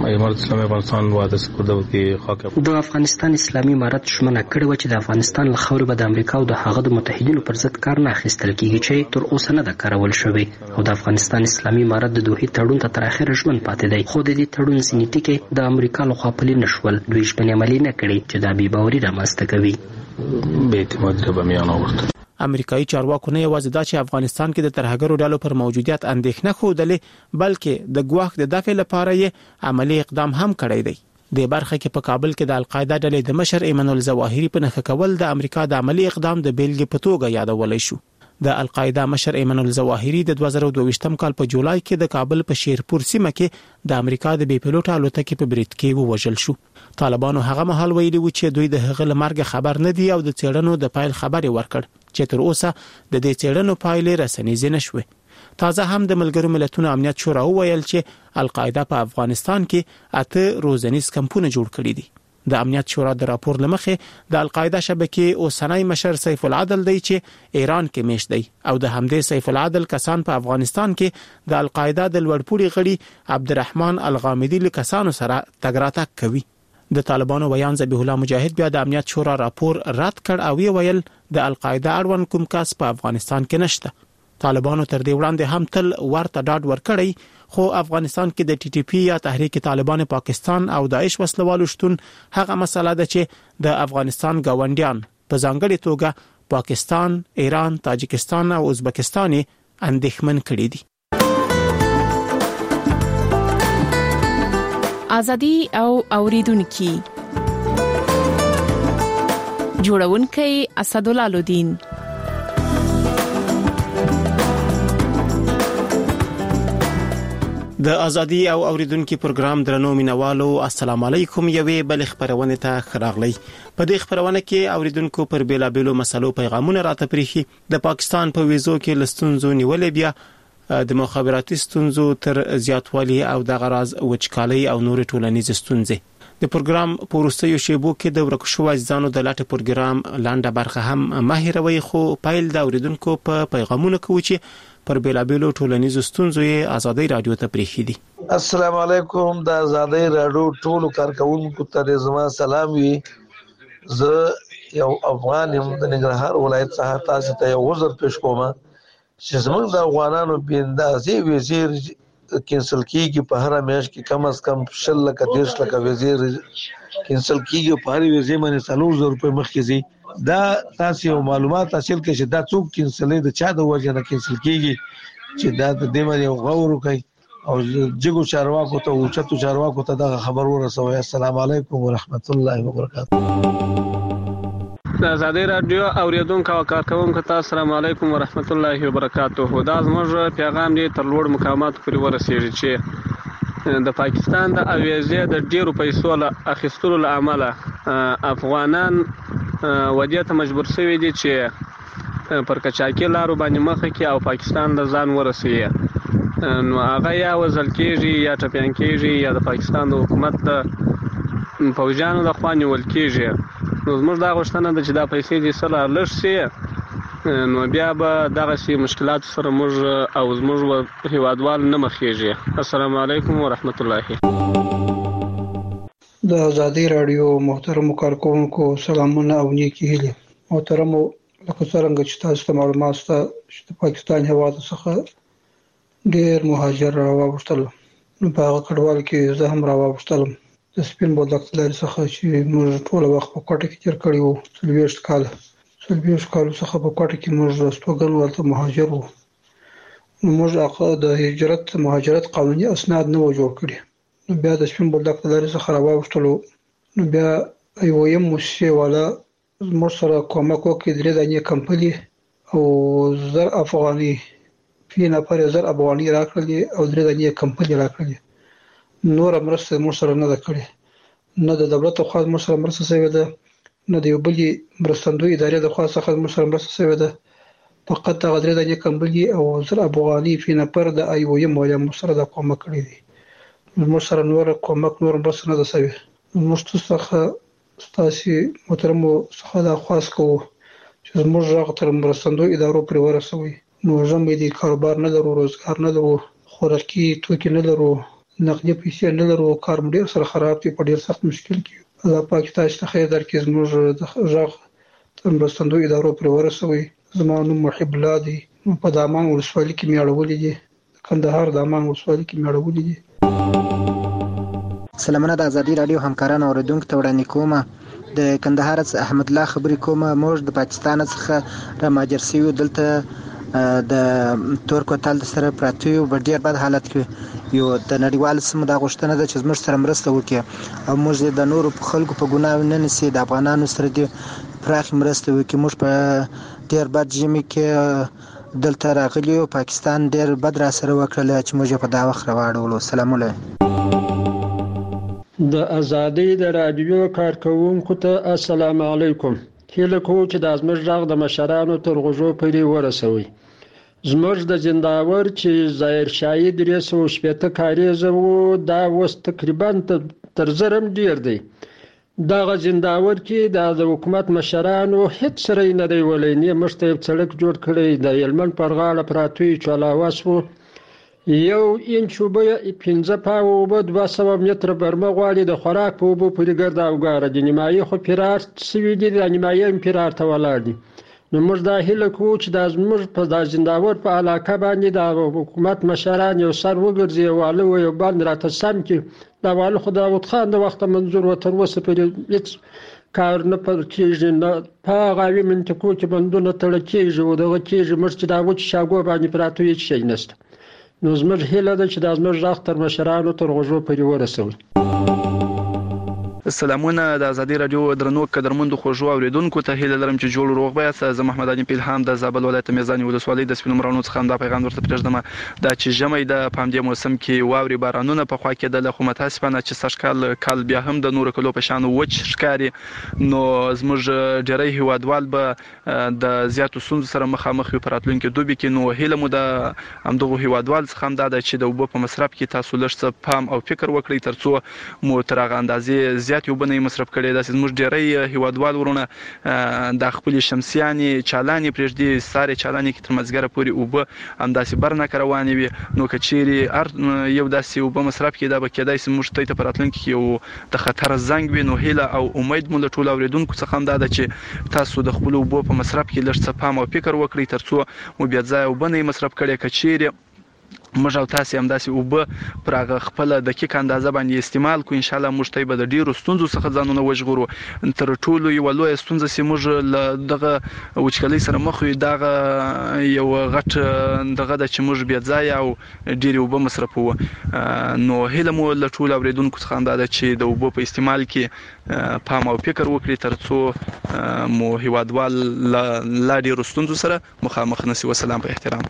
امارت اسلامي افغانستان واده سپرده کې خاک د افغانستان اسلامي امارت شمنه کړې و چې د افغانستان له خاورې به د امریکا او د هغه د متحدینو پر ضد کار نه اخیستل کیږي چې تر اوسه نه ده کارول شوی او د افغانستان اسلامي امارت د دوحې تړون ته تر اخره ژمن پاتې دی، خو د دې تړون ځینې ټکي د امریکا لخوا پلي نه شول. دوی ژمنې عملي نه کړې چې دا بې باوري رامنځته کوي. به اعتمادي به میان آورد. امریکایي چارواکو نه یوازې دا چې افغانستان کې د ترهګرو ډلو پر موجودیت اندېښنه ښودلې بلکې د ګواښ د دفع لپاره یې عملی اقدام هم کړی دی. د برخه کې په کابل کې د القاعده ډلې د مشر ایمن الظواهری په نخښه کول د امریکا د عملی اقدام د بیلګې په توګه یادولای شو. د القاعده مشر ایمن الظواهری د دوه زره دوه ویشتم کال په جولای کې د کابل په شیرپور سیمه کې د امریکا د بي پيلوټ الوتکې په برید کې ووژل شو. طالبانو هغه مهال ویلي و چې دوی د هغه لمرګ خبر نه دی او د چېړنو د پایل خبري ورکړ چې تر اوسه د دې چېړنو پایلې رسنیز نه شوې. تازه هم د ملګرو ملتونو امنیت شورا وویل چې القاعده په افغانستان کې اته روزنیز کمپونه جوړ کړي دي. د امنیت شورا د راپور لمخې د القاعده شبکې اوسنۍ مشر سیف العدل دی چې ایران کې میشت دی او د همدې سیف العدل کسان په افغانستان کې د القاعده د لوړپوړي غړي عبدالرحمن الغامدي له کسانو سره تګراتک کوي. د طالبانو بیان ذبیح الله مجاهد بیا د امنیت شورا راپور رد کړ او ویل د القاعده اړوند کوم کس په افغانستان کې نشته. طالبانو تر دې وړاندې هم تل ورته ډاډ ورکړی، خو افغانستان کې د ټي ټي پی یا تحریک طالبان پاکستان او داعش وسلوالو شتون هغه مسله ده چې د افغانستان ګاونډیان په ځانګړي توګه پاکستان، ایران، تاجکستان او ازبکستان اندېښمن کړي دي. ازادي او اوریدونکو جوړونکي اسدالله لودین. د ازادي او اوریدونکو پروګرام درنو مینوالو السلام علیکم. یوې بل خبرونه ته خراغلی. په دې خبرونه کې اوریدونکو پر بیلابېلو مسلو پیغامونه راته پریخي. د پاکستان په ویزو کې لستونزو نیولې بیا د مخابراتي ستونزو تر زیاتوالي او د غراز وچکالي او نور ټولنیز ستونزې. د پروګرام پورستیو شیبو کې د ورکشو ځانو د لاټ پروګرام لاندې برخه هم ماهروي، خو پایل د اوریدونکو په پیغامونه کې چې پر بیلابېلو ټولنیزو ستونزو یې ازادي رادیو ته پریخي دي. السلام علیکم. د ازادي رادیو ټولو کارکونکو ته زما سلام وي. زه یو افغان یم د ننګرهار ولایت څخه تاسو ته یو عذر پېښ کوم چې زموږ د افغانانو بیندازي وزیر کینسل کیږي. په هر میاشت کې کم از کم شل لکه دیرش لکه وزیر کینسل کیږي. په هر وزیر باندې څلور زره روپۍ مخکې ځي. دا تاسو یو معلومات حاصل کړئ چې دا څوک کینسلې د چا د وجه نه کینسل کیږي چې دا د دې باندې غور وکړي او جګو چارواکو ته او چتو چارواکو ته دا خبر ورسوي. السلام علیکم ورحمت الله وبرکاته. د ازادي رادیو اوریدونکو او کارکونکو ته السلام علیکم ورحمت الله وبرکاته. دا زموږ پیغام دی تر لوړ مقامات پورې ورسیږي چې د پاکستان د اویزې د ډیرو پیسو له اخیستلو له امله افغانان ودې ته مجبور شوي دي چې پر کچاکي لارو باندې مخه کې او پاکستان د ځان ورسوي. نو هغه یا وزل کېږي یا ټپیان کېږي یا د پاکستان د حکومت د فوجانو د خوا نیول کېږي. نو زموږ دا غوښتنه ده چې دا پیسې دې سره لږ شي، نو بیا به دغسې مشکلات سره موږ او زموږ هیوادوال نه مخېږي. السلام علیکم ورحمت الله. د ازادي رادیو محترم کارکونکو سلامونه او نیکی هیلې. محترم لکه څنګه چې تاسو ته معلومات شته چې د پاکستان هیواد څخه ډېر مهاجر راوښتل، نو په هغه کډوال کې زه هم راوښتلم د سپین بولدک لارې څخه چې موږ ټول وخت په کوټه کې تیر کړی وو. څلوېښت کاله څلوېښت کالو څخه په کوټه کې موږ راستوګن ولته مهاجر وو. نو موږ هغه د هجرت مهاجرت قانوني اسناد نه و جوړ کړي. نو بیا د سپین بولدک لارې څخه راوښتلو. نو بیا یو یم موسسې والا موږ سره کومک وکړي. درې دانې کمپنۍ او زر افغاني فی نفر زر افغاني راکړلې او درې دانې کمپنۍ راکړلې. نور مرسته موږ سره نه ده کړې، نه د دولت خو موږ سره مرسته شوې ده، نه د یو بلې مرستندوی ادارې د خوا څخه موږ سره مرسته شوې ده. فقط هغه درې دانې کمپنۍ او زر افغاني فی نفر د ای او یم والا موږ سره د کومک کړی دي. موږ سره نور کومک نور مرسته نه ده شوې. موږ څخه ستاسو محترم څخه دا خواست کوو چې موږ هغه تر مرستندوی ادارو پرې ورسوي. نو زموږ د کاروبار نه لرو، روزګار نه لرو، خوراکي توکي نه لرو، نقدي پیسې نه لرو، کار مو ډېر سره خراب دی، په ډېر سخت مشکل کې. الله پاک تاسو ته خیر درکړي، زموږ د ژغ تر مرستندوی ادارو پرې ورسوي. زما نوم محب الله دی، په دامان ولسوالۍ کې مې اړولې دي، کندهار دامان ولسوالۍ کې مې اړولې دي. سلامونه د ازادي رادیو همکارانو اوریدونکو ته وړاندې کوم. د کندهار څخه احمد الله خبرې کوم. موږ د پاکستان څخه را مهاجر شوي دلته د تور کوتل سره پراته یو، په ډېر بد حالت کې یو. د نړیوال سیمو دا غوښتنه ده چې زموږ سره مرسته وکړي او موږ د نورو خلکو په ګناه نه نیسي، د افغانانو سره دې پراخې مرسته وکړي. موږ په ډېر بد ژمي کې دلته راغلي یو، پاکستان ډېر بد را سره وکړل چې موږ په دا وخت راواړولو. سلام علیکم. د ازادۍ د رادیو کارکوونکو ته السلام علیکم. هیله کوم چې د زموږ غږ د مشرانو تر غوږو پورې ورسوي. زموږ د زنداور چې ظاهر شاهي درې سوه شپېته کاریزه وو، دا اوس تقریبا تر زرم ډېر دی. دغه زنداور کې د حکومت مشرانو هیڅ سره نه دی ولی، نه موږ ته یو سړک جوړ کړی، د هلمند پر غاړه پراته وي چالاواس وو، یو انچ اوبه پنځه پاوه اوبه دوه سوه متره برمه غواړي، د خوراک په اوبو پورې ګرد او ګاره دي. نیمایي خو فرار سوي دي، د نیمایي هم فرار ته ولاړ دي. نو موږ دا هیله کوو چې دا زموږ په دا زنداور په علاقه باندې د حکومت مشران یو سر وګرځي، واله و یو بند راته سم کړي. دا واله خو داود خان د وخته منظور و، تر اوسه پورې هېڅ کار نه پر کېږي، نه په هغه اوې منطقو کې بندونه تړل کېږي او دغه کېږي. موږ چې دا وچ شاګو باندې پراته هېڅ شی نشته. نو زموږ هیله ده چې دا زموږ غږ تر مشرانو تر غوږو پورې ورسوي. سلامونه د ازادي رادیو درنو قدرمندو خوږو اوریدونکو ته هیله لرم چې جوړ روغ بیاست. زه محمد علي پیلهام د زابل ولایت میزان ولسوالۍ د سپینو مرانو څخه دا پیغام ورته پرېږدم، دا چې ژمی د پامدې موسم کې واوري بارانونه په خوا کېدل، خو متاسفانه چې سږکال کال بیا هم د نورو کلو په شان وچ ښکاري. نو زموږ ډېری هیوادوال به د زیاتو ستونزو سره مخامخ وي په راتلونکي دوبي کې. نو هیله مو د همدغو هیوادوال څخه هم دا ده چې د اوبو په مصرف کې تاسو لږ څه پام او فکر وکړئ، ترڅو مو تر هغه اندازې زیات اوبه نه مصرف کړي. داسې زموږ ډېری هیوادوال ورونه د خپلې شمسیانې چالانې پرېږدي، سارې چالانې کې تر مازدیګره پورې اوبه همداسې برنکه روانې وي. نو که چیرې هر یو داسې اوبه مصرف کړي، دا به کېدای شي موږ ته په راتلونکي کې یو د خطر زنګ وي. نو هیله او امید مو له ټولو اورېدونکو څخه هم دا ده چې تاسو د خپلو اوبو په مصرف کې لږ څه پام او فکر وکړئ، ترڅو مو بې ځایه اوبه نه مصرف کړي. که چیرې موږ او تاسې همداسې اوبه پر هغه خپله دقیق اندازه باندې استعمال کړو، انشاءالله موږ ته به د ډېرو ستونزو څخه ځانونه وژغورو. تر ټولو یوه لویه ستونزه چې موږ له دغه وچکالۍ سره مخ یو، دغه یو غټ دغه ده چې موږ بې ځایه او ډېرې اوبه مصرفوو. نو هیله مو له ټولو اورېدونکو څخه هم دا ده چې د اوبو په استعمال کې پام او فکر وکړي، ترڅو مو هیوادوال له لا ډېرو ستونزو سره مخامخ نه شي. وسلام په احترام.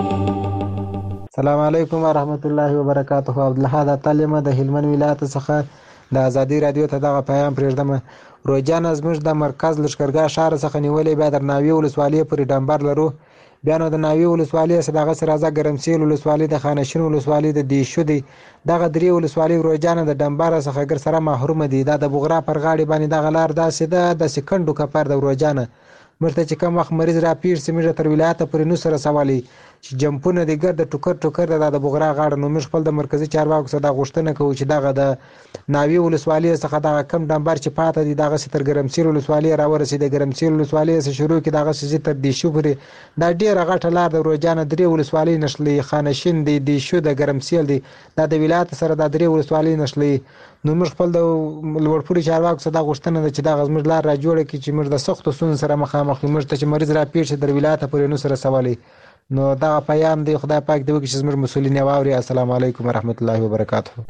السلام علیکم ورحمت الله وبرکاته. عبدالحد اتلمه د هلمند ولایت څخه د ازادي رادیو ته دغه پیغام پرېږدم. روجان زموږ د مرکز لښکرګاه ښار څخه نیولې، بیا در ناوې ولسوالۍ پورې ډمبر لرو. بیا نو د ناوې ولسوالۍ څخه دغسې راځه ګرمسیل ولسوالۍ، د خانشین ولسوالۍ، د دیشو دی، دغه درې ولسوالۍ روجان د ډمبر څخه ګر سره محرومه دي. دا د بغرا پر غاړې باندې دغه لار داسې ده د سکندو کپر د روجانه. موږ ته چې کوم وخت مریض راپېښ شي، موږ تر ولایته پورې نو سره سوالي چې جمپونه دي ګرد ټوکر ټوکر د د بغرا غاړه. نو موږ خپل د مرکزي چارواکو څخه دا غوښتنه کوو چې دغه د ناوې ولسوالۍ څخه دغه کم ډمبر چې پاته دي دغسې تر ګرمسیر ولسوالۍ راورسي، د ګرمسیر ولسوالۍ څخه شروع کړي دغسې ځي تر دیشو پورې. دا ډېره غټه لار د روجانه درې ولسوالۍ نښلوي، خانشین دی، دیشو د ګرمسیل دی، دا د ولایت سره دا درې ولسوالۍ نښلوي. نو موږ خپل د لوړپوړي چارواکو څخه دا غوښتنه ده چې دغه زموږ لار را جوړه کړي چې موږ د سختو ستونزو سره مخامخ یو. موږ ته چې مریض راپېښ شي در ولایته پورې نو سره سوالي. نو دغه پیام دی، خدای پاک دې وکړي چې زموږ مسؤلین یې واوري. السلام علیکم ورحمت الله وبرکاته.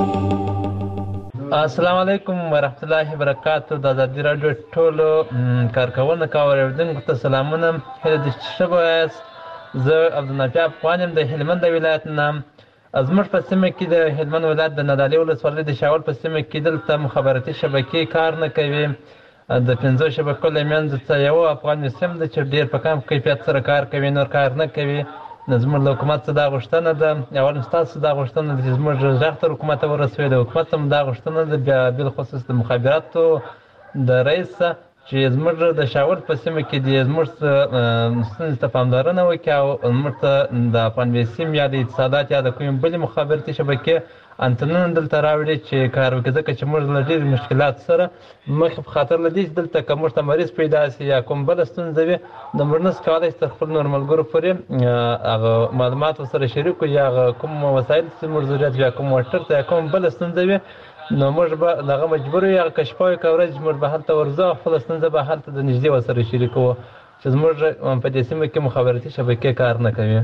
السلام علیکم ورحمت الله وبرکاته. د ازادي راډیو ټولو کارکوونکو او اورېدونکو ته سلامونه. هیله ده چې ښه به یاست. زه عبدالنافع افغان یم د هلمند ولایت نه. زموږ په سیمه کې د هلمند ولایت د نادعلي ولسوالۍ د شاول په سیمه کې دلته مخابراتي شبکې کار نه کوي. د پنځو شبکو له منځه څخه یو افغان سیم ده چې ډېر په کم کیفیت سره کار کوي، نور کار نه کوي. نو زموږ له حکومت څخه دا غوښتنه ده، اول ستاسو دا غوښتنه ده چې زموږ غږ تر حکومت ورسوي. د حکومت هم دا غوښتنه ده، بیا بالخصوص د مخابراتو د رئیس چې زموږ د شاول په سیمه کې د زموږ ستونزې ته پاملرنه وکړي او زموږ ته د افغانویسیم یا د اتصالات یا د کومې بلې مخابراتي شبکې انتنونه دلته راوړي چې کار وکړي، ځکه چې موږ له ډېرې مشکلات سره مخ په خاطر له دې چې دلته که موږ ته مریض پیدا شي یا کوم بله ستونزه وي، نو موږ نس کولی شي تر خپل نور ملګرو پورې هغه معلومات ورسره شریک کړو یا هغه کوم وسایل چې موږ ضرورت وي یا کوم موټر ته یا کوم بله ستونزه وي، نو موږ به دغه مجبور یو هغه کشفه وي که ورځ موږ به هلته ورځو او خپله ستونزه به هلته د نږدې ورسره شریکوو چې زموږ په دې سیمه کې مخابراتي شبکې کار نه کوي.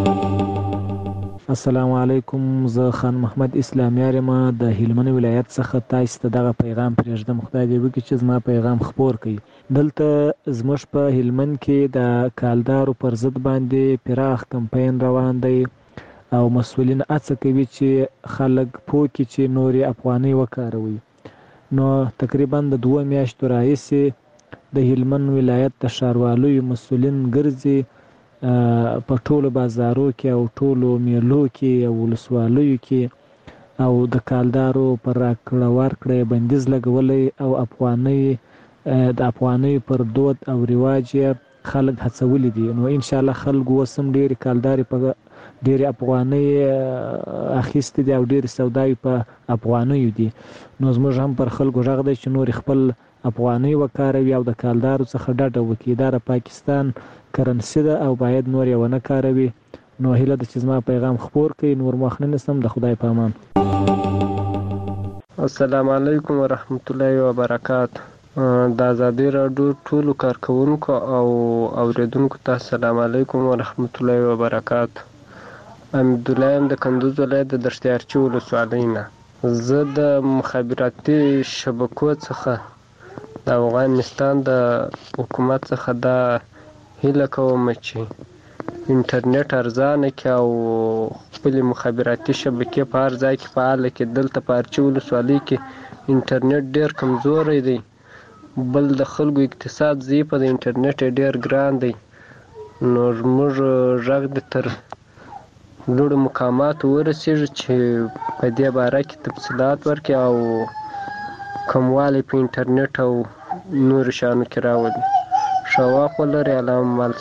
السلام علیکم، زه خان محمد اسلامیار یم د هلمند ولایت څخه. تاسو ته دغه پیغام پرېږدم، خدای دې وکړي چې زما پیغام خپور کړي. دلته زموږ په هلمند کې د کالدارو پر ضد باندې پراخ کمپاین روان دی او مسؤلین هڅه کوي چې خلک پوه کړي چې نورې افغانۍ وکاروي. نو تقریبا د دوه میاشتو راهیسې د هلمند ولایت د ښاروالیو مسؤلین ګرځي په ټولو بازارو کې او ټولو میلو کې او ولسوالیو کې او د کالدارو پر راکړه ورکړه بندیز لګولی او افغانۍ د افغانۍ پر دود او رواج یې خلک هڅولی دي. نو انشاءالله خلکو اوس هم ډېرې کالدارې په ډېرې افغانۍ اخیستې دي او ډېرې سوداوي په افغانیو دي. نو زموږ هم پر خلکو غږ دی چې نورې خپل افغانۍ وکاروي او د کالدارو څخه ډډه وکړي. دا د پاکستان کرنسي ده او باید نور یې ونه کاروي. نو هیله ده چې زما پیغام خپور کړئ. نور مخ نه نیسم، د خدای په امان. السلام علیکم ورحمت الله وبرکاته. د ازادي راډیو ټولو کارکونکو او اوریدونکو ته السلام علیکم ورحمت الله وبرکاته. حمید الله یم د کندوز ولایت د دشتیارچي ولسوالۍ نه. زه د مخابراتي شبکو څخه د افغانستان د حکومت څخه دا هیله کوم چې انټرنیټ ارزانه کړي او خپلې مخابراتي شبکې په هر ځای کې فعاله کړي. دلته په ارچي ولسوالۍ کې انټرنیټ ډېر کمزوری دی، بل د خلکو اقتصاد ضعیفه د انټرنیټ ډېر ګران دی. نو زموږ غږ د تر لوړو مقاماتو ورسېږي چې په دې باره کې تفصیلات ورکړي او کموالی په انټرنیټ او نورو شیانو کې راولي. ښه وخت ولرئ. علامه مالس.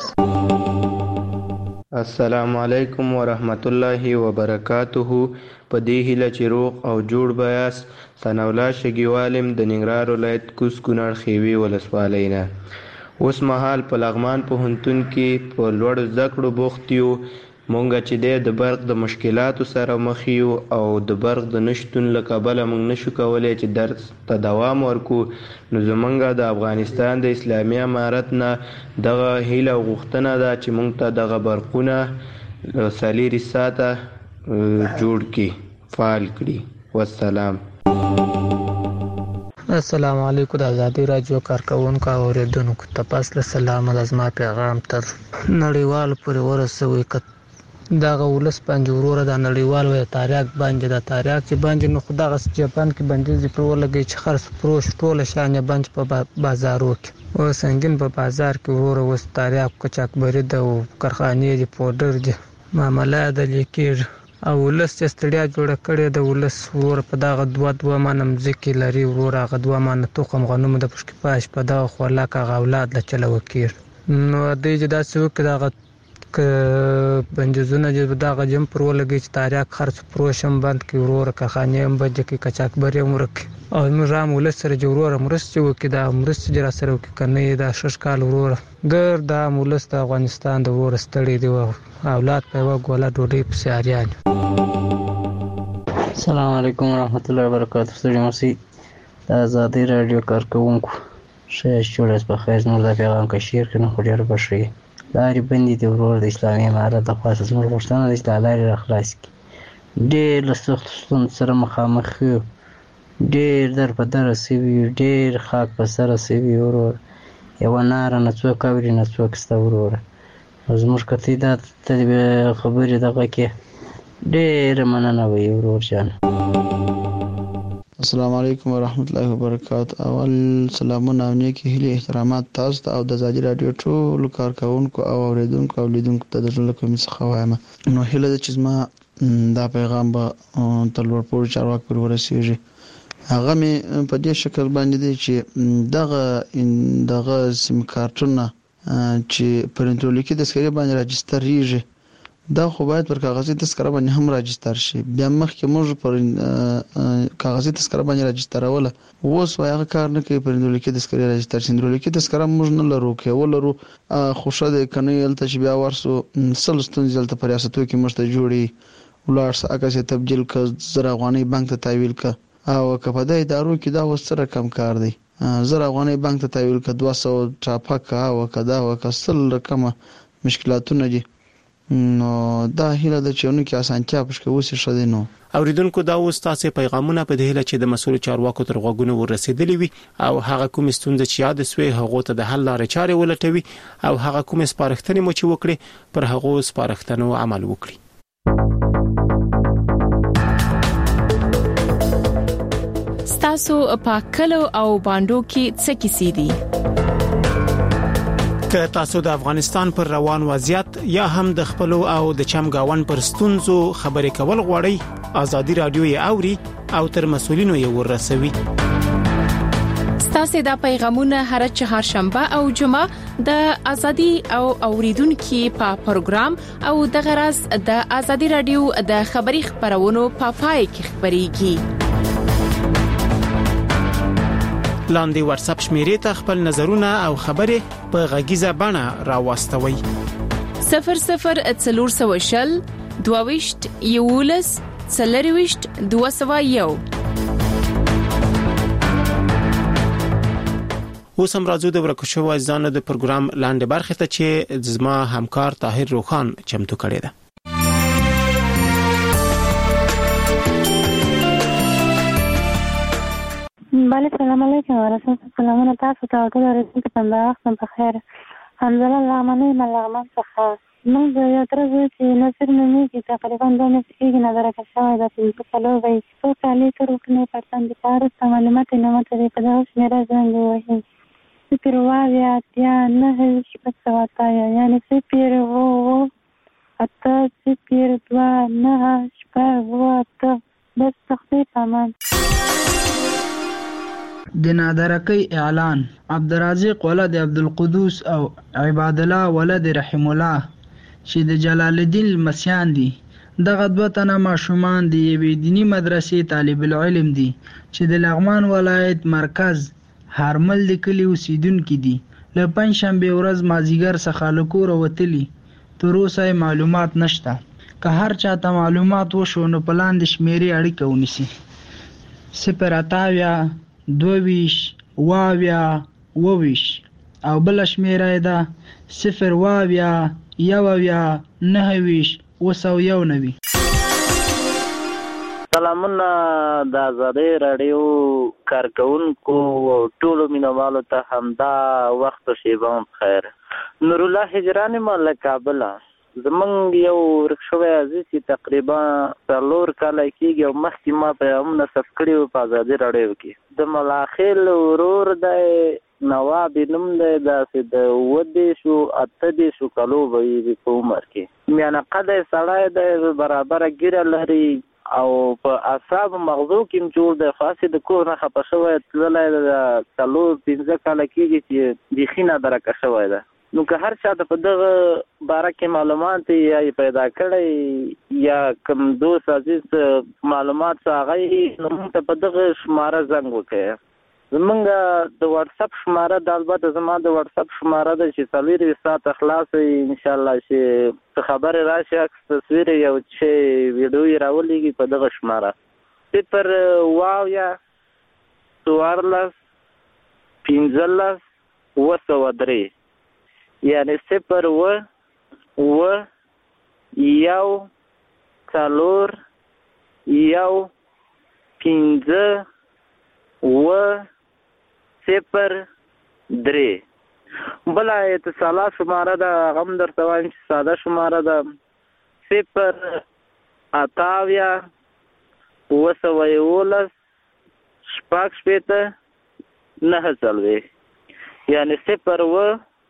السلام علیکم ورحمت الله وبرکاته. په دې هیله چې روغ او جوړ به یاست. ثناءالله شګیوال یم د ننګرهار ولایت کوز کونړ خیوي ولسوالۍ نه. اوس مهال په لغمان پوهنتون کې په لوړو زده کړو بوخت یو. مونږ چې دی د برق د مشکلاتو سره مخ یو او د برق د نشتون له کبله مونږ نشو کولی چې درس ته دوام ورکو. نو زمونږ د افغانستان د اسلامي امارت نه دغه هیله او غوښتنه ده چې مونږ ته دغه برقونه څلېرې ساعته جوړ کړي، فعال کړي. والسلام. السلام علیکم. د ازادي راډیو کارکونکو او اوریدونکو ته پاس له سلام د زما پیغام تر نړیوال پورې ورسوي. که دغه ولس باندې وروره د نړیوال وی تاریاک باندې د تاریاک چې باندې نو خو دغه جاپان کې بندیز پر ولګي چې خرڅ فروش ټوله شان یې بند په بازارو کې او سنگین په بازار کې وروره اوس تاریاک کچاکبري ده او کارخانې دي، پوډر دي، معامله د لیکیر او ولس چې ستړیا جوړه کړې د ولس وروره په دغه دوه دوه مانه مځکې لري. وروره هغه دوه مانه تخم غنمو د پشکې پاش په دغه خوراک هغه اولاد له چلوه کېږي. نو دوی چې داسې وکړي دغه که بندیزونه چې دغه جم پر ولګي چې تاریاک خرڅ فروش هم بند کړي، وروره کارخانې هم بند کړي، کچاکبري هم ورک کړي او موږ هم ولس سره چې وروره مرستې وکړي، دا مرستې چې راسره وکړي که نه یې دا شش کال وروره ګرد دا ولس د افغانستان د وروره ستړی دی او اولاد په یوه ګوله ډوډۍ پسې اریان. السلام علیکم ورحمت الله وبرکاته. ستړي مه شئ. د ازادي راډیو کارکوونکو ښه یاست، جوړ یاست، بخیر. زموږ دا پیغام که شیر کړي نو خو ډېر به ښه وي. لارې بندې دي ورور د اسلامي امارت د خوا څخه زموږ غوښتنه ده چې دا لارې راخلاصې کړي. ډېر له سختو ستونزو سره مخامخ یو، ډېر در په دره سوي یو، ډېر خاک په سره سوي یو وروره. یوه ناره نه څوک اوري نه څوک شته وروره. نو زموږ که ته دا خبرې دغه کې ډېره مننه به یې ورور جان. السلام علیکم ورحمت الله وبرکاته. اول سلامونه او نیکی هیلې احترامات تاسو ته او د ازادي راډیو ټولو کارکونکو او اوریدونکو او لیدونکو ته د زړه له کومې څخه وایم. نو هیله ده چې زما دا پیغام به تر لوړ پوړو چارواکو پورې ورسیږي هغه مې په دې شکل باندې دی چې دغه دغه سیم کارتونه چې پر الکترونیکي تذکره باندې راجستریږي دا خو باید پر کاغذي تذکره باندې هم راجستر شي. بیا مخکې موږ پر کاغذي تذکره باندې راجستروله، اوس هغه کار نه کوي. پر الکترونیکي تذکره راجستر شي، الکترونیکي تذکره موږ نه لرو، کې ولرو خو شاده کنه یلته چې بیا ورسو سل ستونزې یلته پر ریاستو کې موږ ته جوړي ولارس اکه تبدیل ک زر افغاني بانک ته تحویل ک او که په دې ادارو کې دا وس سره کم کار دی، زر افغاني بانک ته تحویل ک دوه سوه چاپه کا او کدا او کسل رقم مشکلاتونه دي. نو دا هیله د چونو کې اسانتیا پښکه وسی شوه نو اوریدونکو دا اوس تاسو پیغامونه په دې هله چې د مسول چارواکو تر غوګونو ورسېدلې وي او هغه کوم ستونزې چې یاد سوي هغه ته د حل لارې چارې ولټوي او هغه کوم سپارښتنې مو چې وکړي پر هغه سپارښتنو عمل وکړي. ستاسو پاکلو او باندو کې څه کیسې دي؟ که تاسو د افغانستان پر روان وضعیت یا هم د خپل او د چمګاون پر ستونزو خبرې کول غواړئ، ازادي رادیو یې اوري او تر مسولینو یې ورسوي. ستاسو د پیغامونه هر چهارشنبه او جمعه د ازادي او اوریدونکو په پروګرام او د غرض د ازادي رادیو د خبري خبرونو په پای کې خبريږي. لاندې واتس اپ شمیرې ته خپل نظرونه او خبرې په غږیزه بڼه راوستوي. صفر صفر څلور سوه شل دوه یولس څلرويشت دوه سوه یو. اوس هم راځو د ورکو شوو ځانو د پروګرام لاندې برخه ته چې زما همکار طاهر روخان چمتو کړی دی. بله سلام علیکم ورحمت سلامونه تاسو ته ټول ورسېږي په وخت په خیر. حمزله لغمنۍ ملغمن څخه موږ د یو تر چې نصر نومي کې تقریبا دوه میاشتې کېږي نظر شوی د پنځه څلور وی څو کالي تر وکنه پرتن د پاره معلومات نه مته په دغه شمیره زنګ وایي صفر واویا اتیا نه شپږ سوه اتیا یعنی صفر اوه اته صفر دوه نه شپږ اوه اته بس تخفیف امان. د نادرکی اعلان عبدالرزاق ولد عبدالقدوس او عباد الله ولد رحم الله چې د جلال الدین المسیان دي. دغه دوه تنه ماشومان د یوې دینی مدرسې طالب العلم دي چې د لغمان ولایت مرکز هرمل د کلی اوسیدونکي دي. له پنځشنبه ورځ مازیګر څخه له کوره وتلي، تر اوسه معلومات نشته. که هر چاته معلومات وشو نو په لاندې شمیرې اړیکه ونیسي. صفر اتاویا دوویش واویا وویش او بل شمیره ده صفر واویا یوویا نهویش وسو یو نوی. سلامونه د ازادي رادیو کارکونکو او ټولو مینوالو ته همدا وخت شیبان خیر. نور الله هجرانی مال کابل زمونږ یو ورکشوی عزیز چې تقریبا څلور کاله کېږي او مخکې ما په هم نصب کړي وو په ازادي راډیو کې. د ملاخیل ورور دی نواب نوم دی، داسې د اووه دېرشو اته دېرشو کالو به وي په عمر کې. میانه قده سړی دی، برابره ږیره لري او په اعصابو مغزو کې هم جوړ دی. خاصې د کور نه خفه شوی تللی د څلور پنځه کاله کېږي چې بیخي نادرکه شوی ده. نو که هر چا ته په دغه باره کې معلومات یا پیدا کړی یا کوم دوست عزیز معلومات څه هغه نو موږ ته په دغه شماره زنګ وکړئ. زمونږ د واتس اپ شماره د البته زما د واتس اپ شماره ده چې څلوېښت ساعته خلاص وي انشاءالله چې څه خبرې راشي عکس تصویر یو چې ویډیو یې راولېږي په دغه شماره صفر واویا څوارلس پنځلس اووه سوه درې یعنی صفر و و یو څلور یو پنځه و صفر درې. بله اتصالات شماره ده هغه هم درته وایم چې ساده شماره ده صفر اتاویا اووه سوه یولس شپږ شپېته نهه څلوېښت یعنی صفر و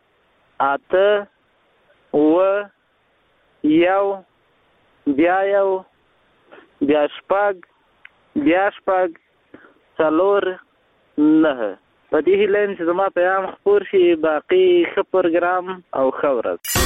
اته و یو بیا یو بیا شپږ بیا شپږ څلور نه. په دې هیله یم چې زما پیغام خپور شي. باقي ښه پروګرام او ښه ورځ.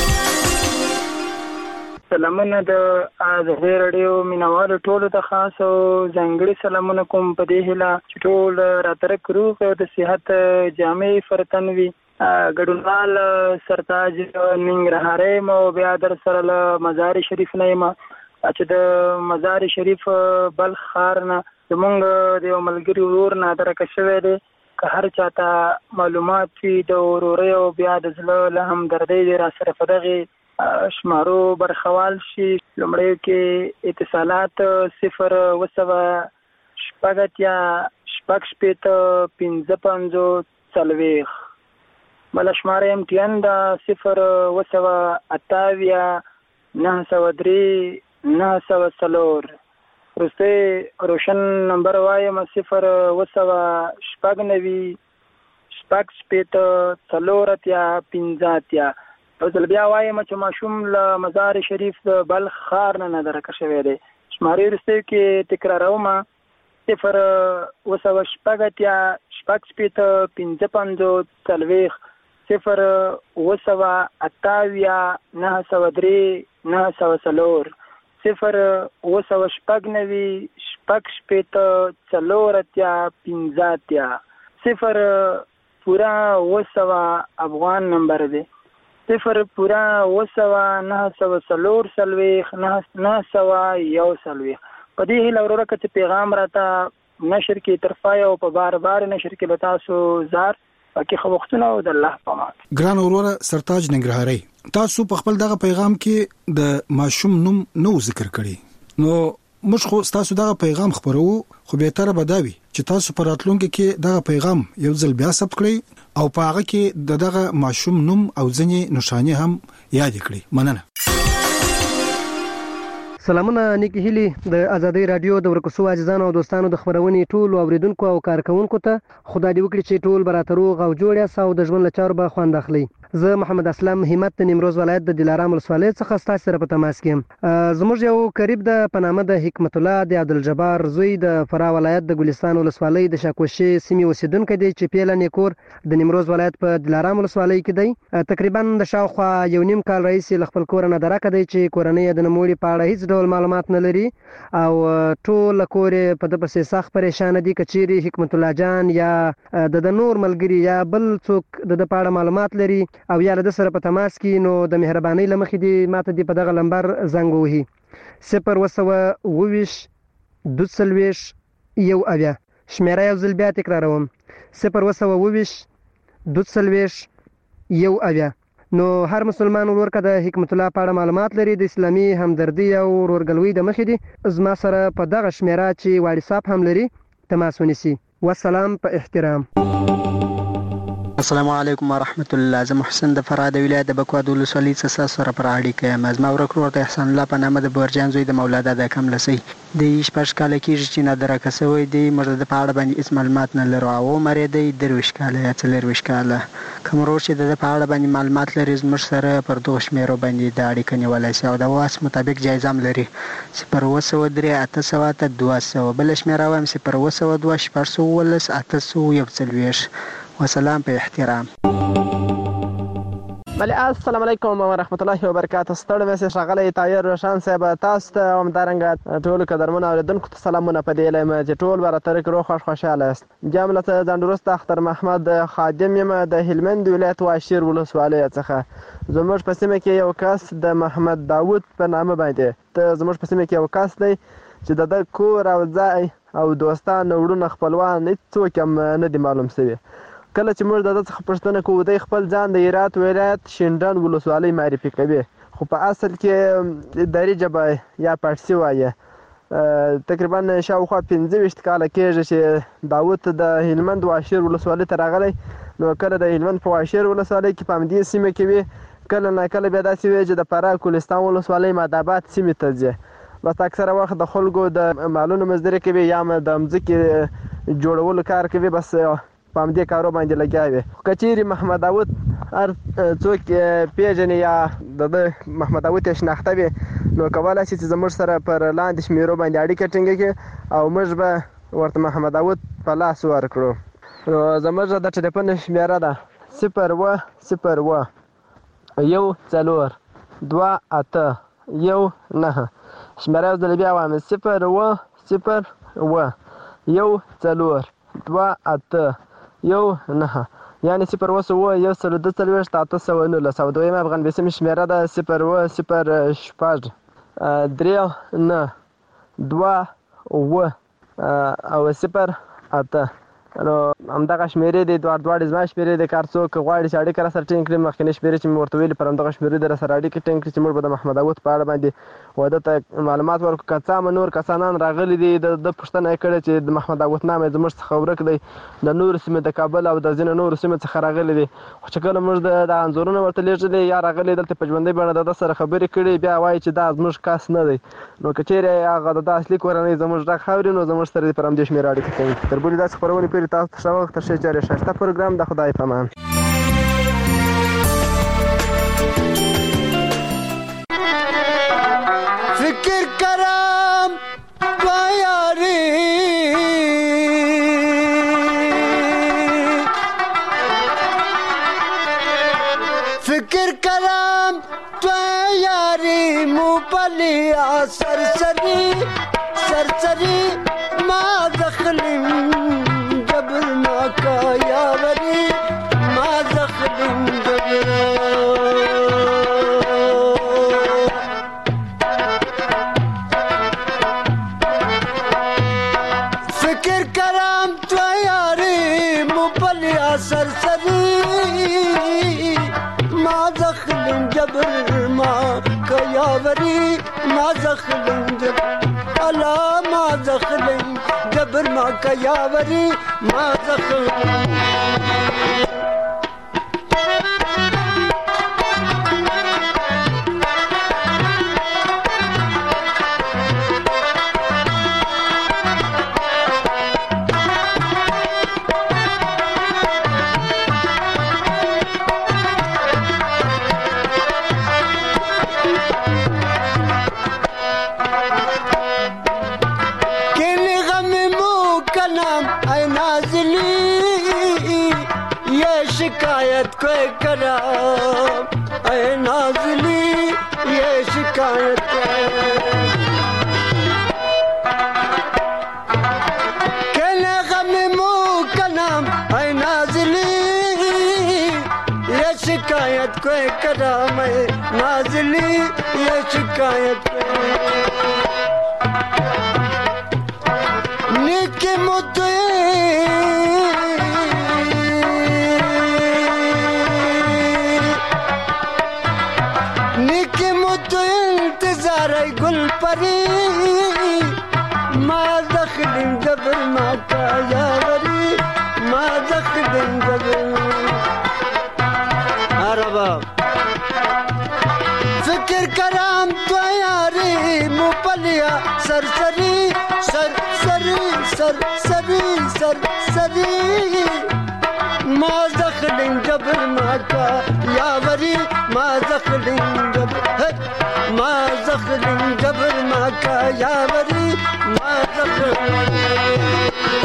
سلامونه د آزادۍ راډیو مینوالو ټولو ته خاص او ځانګړي سلامونه کوم په دې هیله چې ټول راترک روغ او د صحت جامع فرتن وي. ګډونوال سرتاج ننګرهاري مو بیا در سره له مزار شریف نه یم چې د مزار شریف بلخ ښار نه زمونږ د یو ملګري ورور نه درکه شوی دی. که هر چاته معلومات وي د ورورۍ او بیا د زړه له همدردۍ دی را سره په دغې شمارو برخوال شي. لومړی کې اتصالات صفر اوه سوه شپږ اتیا شپږ شپېته پنځه پنځوس څلوېښت. بله شماره ایم ټي ان ده صفر اوه سوه اته اویا نهه سوه درې نهه سوه څلور. وروستی روشن نمبر وایم صفر اوه سوه شپږ نوي شپږ شپېته څلور اتیا پنځه اتیا. او ځل بیا وایم چې ماشوم له مزار شریف د بلخ ښار نه نه درکه شوی دی. شمارې وروستیو کې تکراروم صفر اوه سوه شپږ اتیا شپږ شپېته پنځه پنځوس څلوېښت صفر اوه سوه اته اویا نهه سوه درې نهه سوه څلور صفر اوه سوه شپږ نوي شپږ شپېته څلور اتیا پنځه اتیا. صفر پورا اوه سوه افغان نمبر دی. صفر پورا اوه سوه نهه سوه څلور څلوېښت نهه سوه یو څلوېښت. په دې هیله وروره که چې پیغام راته نشر کې ترفای او په بار بار نشر کې له تاسو زار پکې ښه وختونه او د الله په امان. ګران وروره سرتاج ننګرهاري، تاسو په خپل دغه پیغام کې د ماشوم نوم نو ذکر کړی، نو موږ خو تاسو دغه پیغام خبرو خو به تر بداوي چې تاسو پر راتلونکي کې دغه پیغام یو ځل بیا ثبت کړئ او په هغه کې د دغه ماشوم نوم او ځینې نښانې هم یاد کړئ. مننه. سلامونه نیکی هیلی د آزادۍ رادیو د ورکوسو عزیزانو او دوستانو د خبرونې ټول اوریدونکو او کارکونکو ته خدای دې وکړي چې ټول برات روغ او جوړ یاست او د ژوند له چارو به خوند اخلي. زه محمد اسلام همت د نیمروز ولایت د دلارام ولسوالۍ څخه ستاسو سره په تماس کې یم. زموږ یو قریب د پنامه د حکمت الله د عبدالجبار زوی د فراه ولایت د ګلستان ولسوالۍ د شاکوشي سیمې اوسیدونکی دی چې پیله نیکور د نیمروز ولایت په دلارام ولسوالۍ کې دی. تقریبا د شاوخوا یو نیم کال راهیسې له خپل کور نه درکه دی چې کورنۍ یې د نوموړي په اړه هیڅ ډول معلومات نه لري او ټول کور په د پسې سخت پریشان دي. کچيري حکمت الله جان یا د نور ملګری یا بل څوک د د پاړه معلومات لري او یا له سره په تماس کې، نو د مهرباني لمخې دی ماته دی په دغه لمبر زنګ وهي صفر اوه سوه اوه ویشت دوه څلوېښت یو اویا. شمیره یو ځل بیا تکراروم صفر اوه سوه اوه ویشت دوه څلوېښت یو اویا. نو هر مسلمان ورور که د حکمت الله په اړه معلومات لري د اسلامي همدردي او ورورګلوۍ د مخې دی زما سره په دغه شمیره چې واټساپ هم لري تماس ونیسي. والسلام په احترام. السلام علیکم ورحمت الله. زه محسن د فراه د ولایت د بکوا د ولسوالۍ څخه سره پر اړیکه یم. زما ورک ورور د احسان الله په نامه د بورجان زوی د مولا دادا کملسی د شپږ کاله کېږي چې نه درکه سوی دی. موږ د په اړه باندې هېڅ معلومات نه لرو او عمر یې دی درویشت کاله یا څلېرویشت کاله. کوم ورور چې د ده په اړه باندې معلومات لري زموږ سره پر دغو شمېرو باندې د اړیکه نیولی شي او د واس مطابق جایزه هم لري صفر اوه سوه درې اته سوه اته دوه سوه. بله شمېره وایم صفر اوه سوه دوه شپږ سوه اوولس اته سوه یو څلوېښت. وسلام په احترام. بله السلام علیکم ورحمت الله وبرکاته. ستړی مې ښاغلی طاهر روشن صاحب تاسو ته همدارنګه ټولو قدرمنو اورېدونکو ته سلامونه په دې یم چې ټول به راته روغ خوښ خوشحاله یاست. بیا هم له ځان وروسته اختر محمد خادم یم د هلمند ولایت واشیر ولسوالۍ څخه. زموږ په سیمه کې یو کس د محمد داود په نامه باندې زموږ په سیمه کې یو کس دی چې د ده کور او ځای او دوستان وروڼه خپلوان هېڅوک هم نه دي معلوم شوي. کله چې موږ د ده څخه پوښتنه کوو دی خپل ځان د هرات ولایت شینډنډ ولسوالۍ معرفي کوي خو په اصل کې دري ژبه یا پارسي وایي. تقریبا شاوخوا پنځه ویشت کاله کېږي چې داود د هلمند واشیر ولسوالۍ ته راغلی. نو کله د هلمند په واشیر ولسوالۍ کې په همدې سیمه کې وي، کله نه کله بیا داسې وي چې د فراه کولستان ولسوالۍ ماداباد سیمې ته ځي. بس اکثره وخت د خلکو د مالونو مزدوري کوي یا د مځکې جوړولو کار کوي، بس په همدې کارو باندې لګیا وي. که چیرې محمد داود هر څوک پیژني یا د ده محمد داود یې شناخته وي نو کولی شي چې زموږ سره پر لاندې شمېرو باندې اړیکه ټینګه کړي او موږ به ورته محمد داود په لاس ورکړو. نو زموږ د ټلیفون شمیره ده صفر اوه صفر اوه یو څلور دوه اته یو نهه. شمیره یو ځل بیا وایم صفر اوه صفر اوه یو څلور دوه اته یو نهه، یعنې صفر اوه اوه یو سل دوه څلوېښت اته سوه نولس. او دویمه افغان بیسیمې شمیره ده صفر اوه صفر شپږ درې نه دوه اوه او صفر اته. نو همدغه شمېرې دي، دواړه دواړې زما شمېرې دي. که هر څوک غواړي چې اړیکه راسره ټینګ کړي، مخکینۍ شمېرې چې مې ورته ویلي پر همدغه شمېرې د راسره اړیکې ټینګ کړي چې موږ به د محمد داود په اړه باندې واده ته معلومات ورکړو. که څه هم نور کسانان راغلي دي، د ده پوښتنه یې کړې چې د محمد داود نام یې زموږ څخه ورک دی، د نورو سیمې د کابل او د ځینو نورو سیمو څخه راغلي دي. خو چې کله موږ د انځورونه ورته لېږلي یا راغلي دلته په ژوندۍ بڼه د ده سره خبرې کړي، بیا وایي چې دا زموږ کس نه دی. نو که چېرې هغه د ده اصلي کورنۍ زموږ غږ اوري، نو زموږ سره دې پر همدې شمېره اړیکه ټینګ کړي. تر بلې داسې خپرونې پورې تاسو ته ښه وخت، تر ښې چارې ښایسته پروګرام. د خدای په امان. فکر کرم یاری فکر کرم تو یاری موبلیا سرسری سرسری ما دخلیم جبر ما کا یاوری ما دخلیم جبر. فکر کرم تو یاری موبلیا سرسری ما دخلیم جبر ما کا یاوری ما دخلیم جبر. الا ما دخلیم جبر ما کا یاوری ما دخلیم. शिकायत कोई करा ऐ नाज़ली ये शिकायत कहने गम मुँह का नाम ऐ नाज़ली ये शिकायत कोई करा मैं नाज़ली ये शिकायत निके मुद्दे गुल परी मा दखलिम जबर मा का यावरी मा दखलिम जबर. अरबा फिक्र कराम तो यारी मुपलिया सरसरी सरसरी सरसरी सरसरी मा दखलिम जबर मा का यावरी मा दखलिम जबर ما زخل جبر ما کا یاوری ما زخل.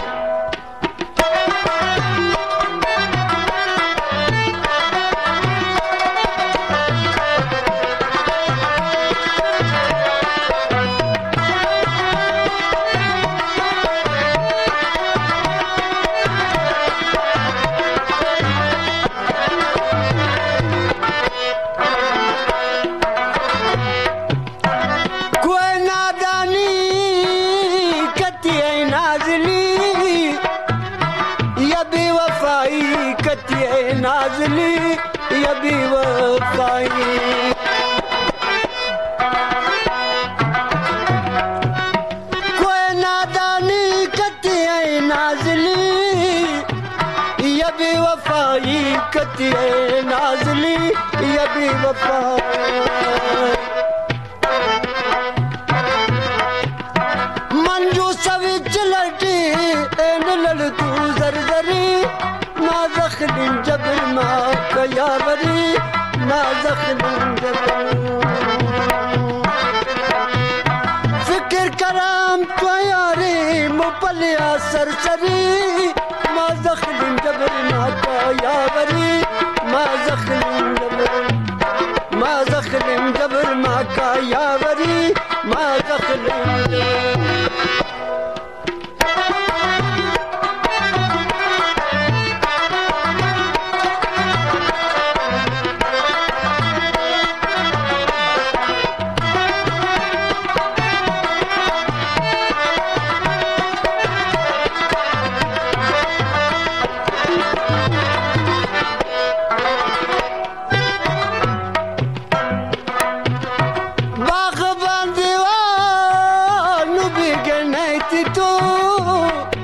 नाज़ली या बेवफाई कोई नादानी कती है नाज़ली या बेवफाई कती है नाज़ली या बेवफाई. मंजू सविच लटी एन लड़ तू जरजरी ما زخل جبر ما كيابري ما زخل جبر. فكر كلام नाम तो यारी मुपलिया सरसरी मा जखलिम जबर मा का यावरी मा जखलिम जबर मा जखलिम जबर मा का यावरी मा जखलिम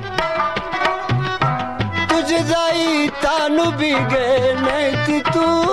तू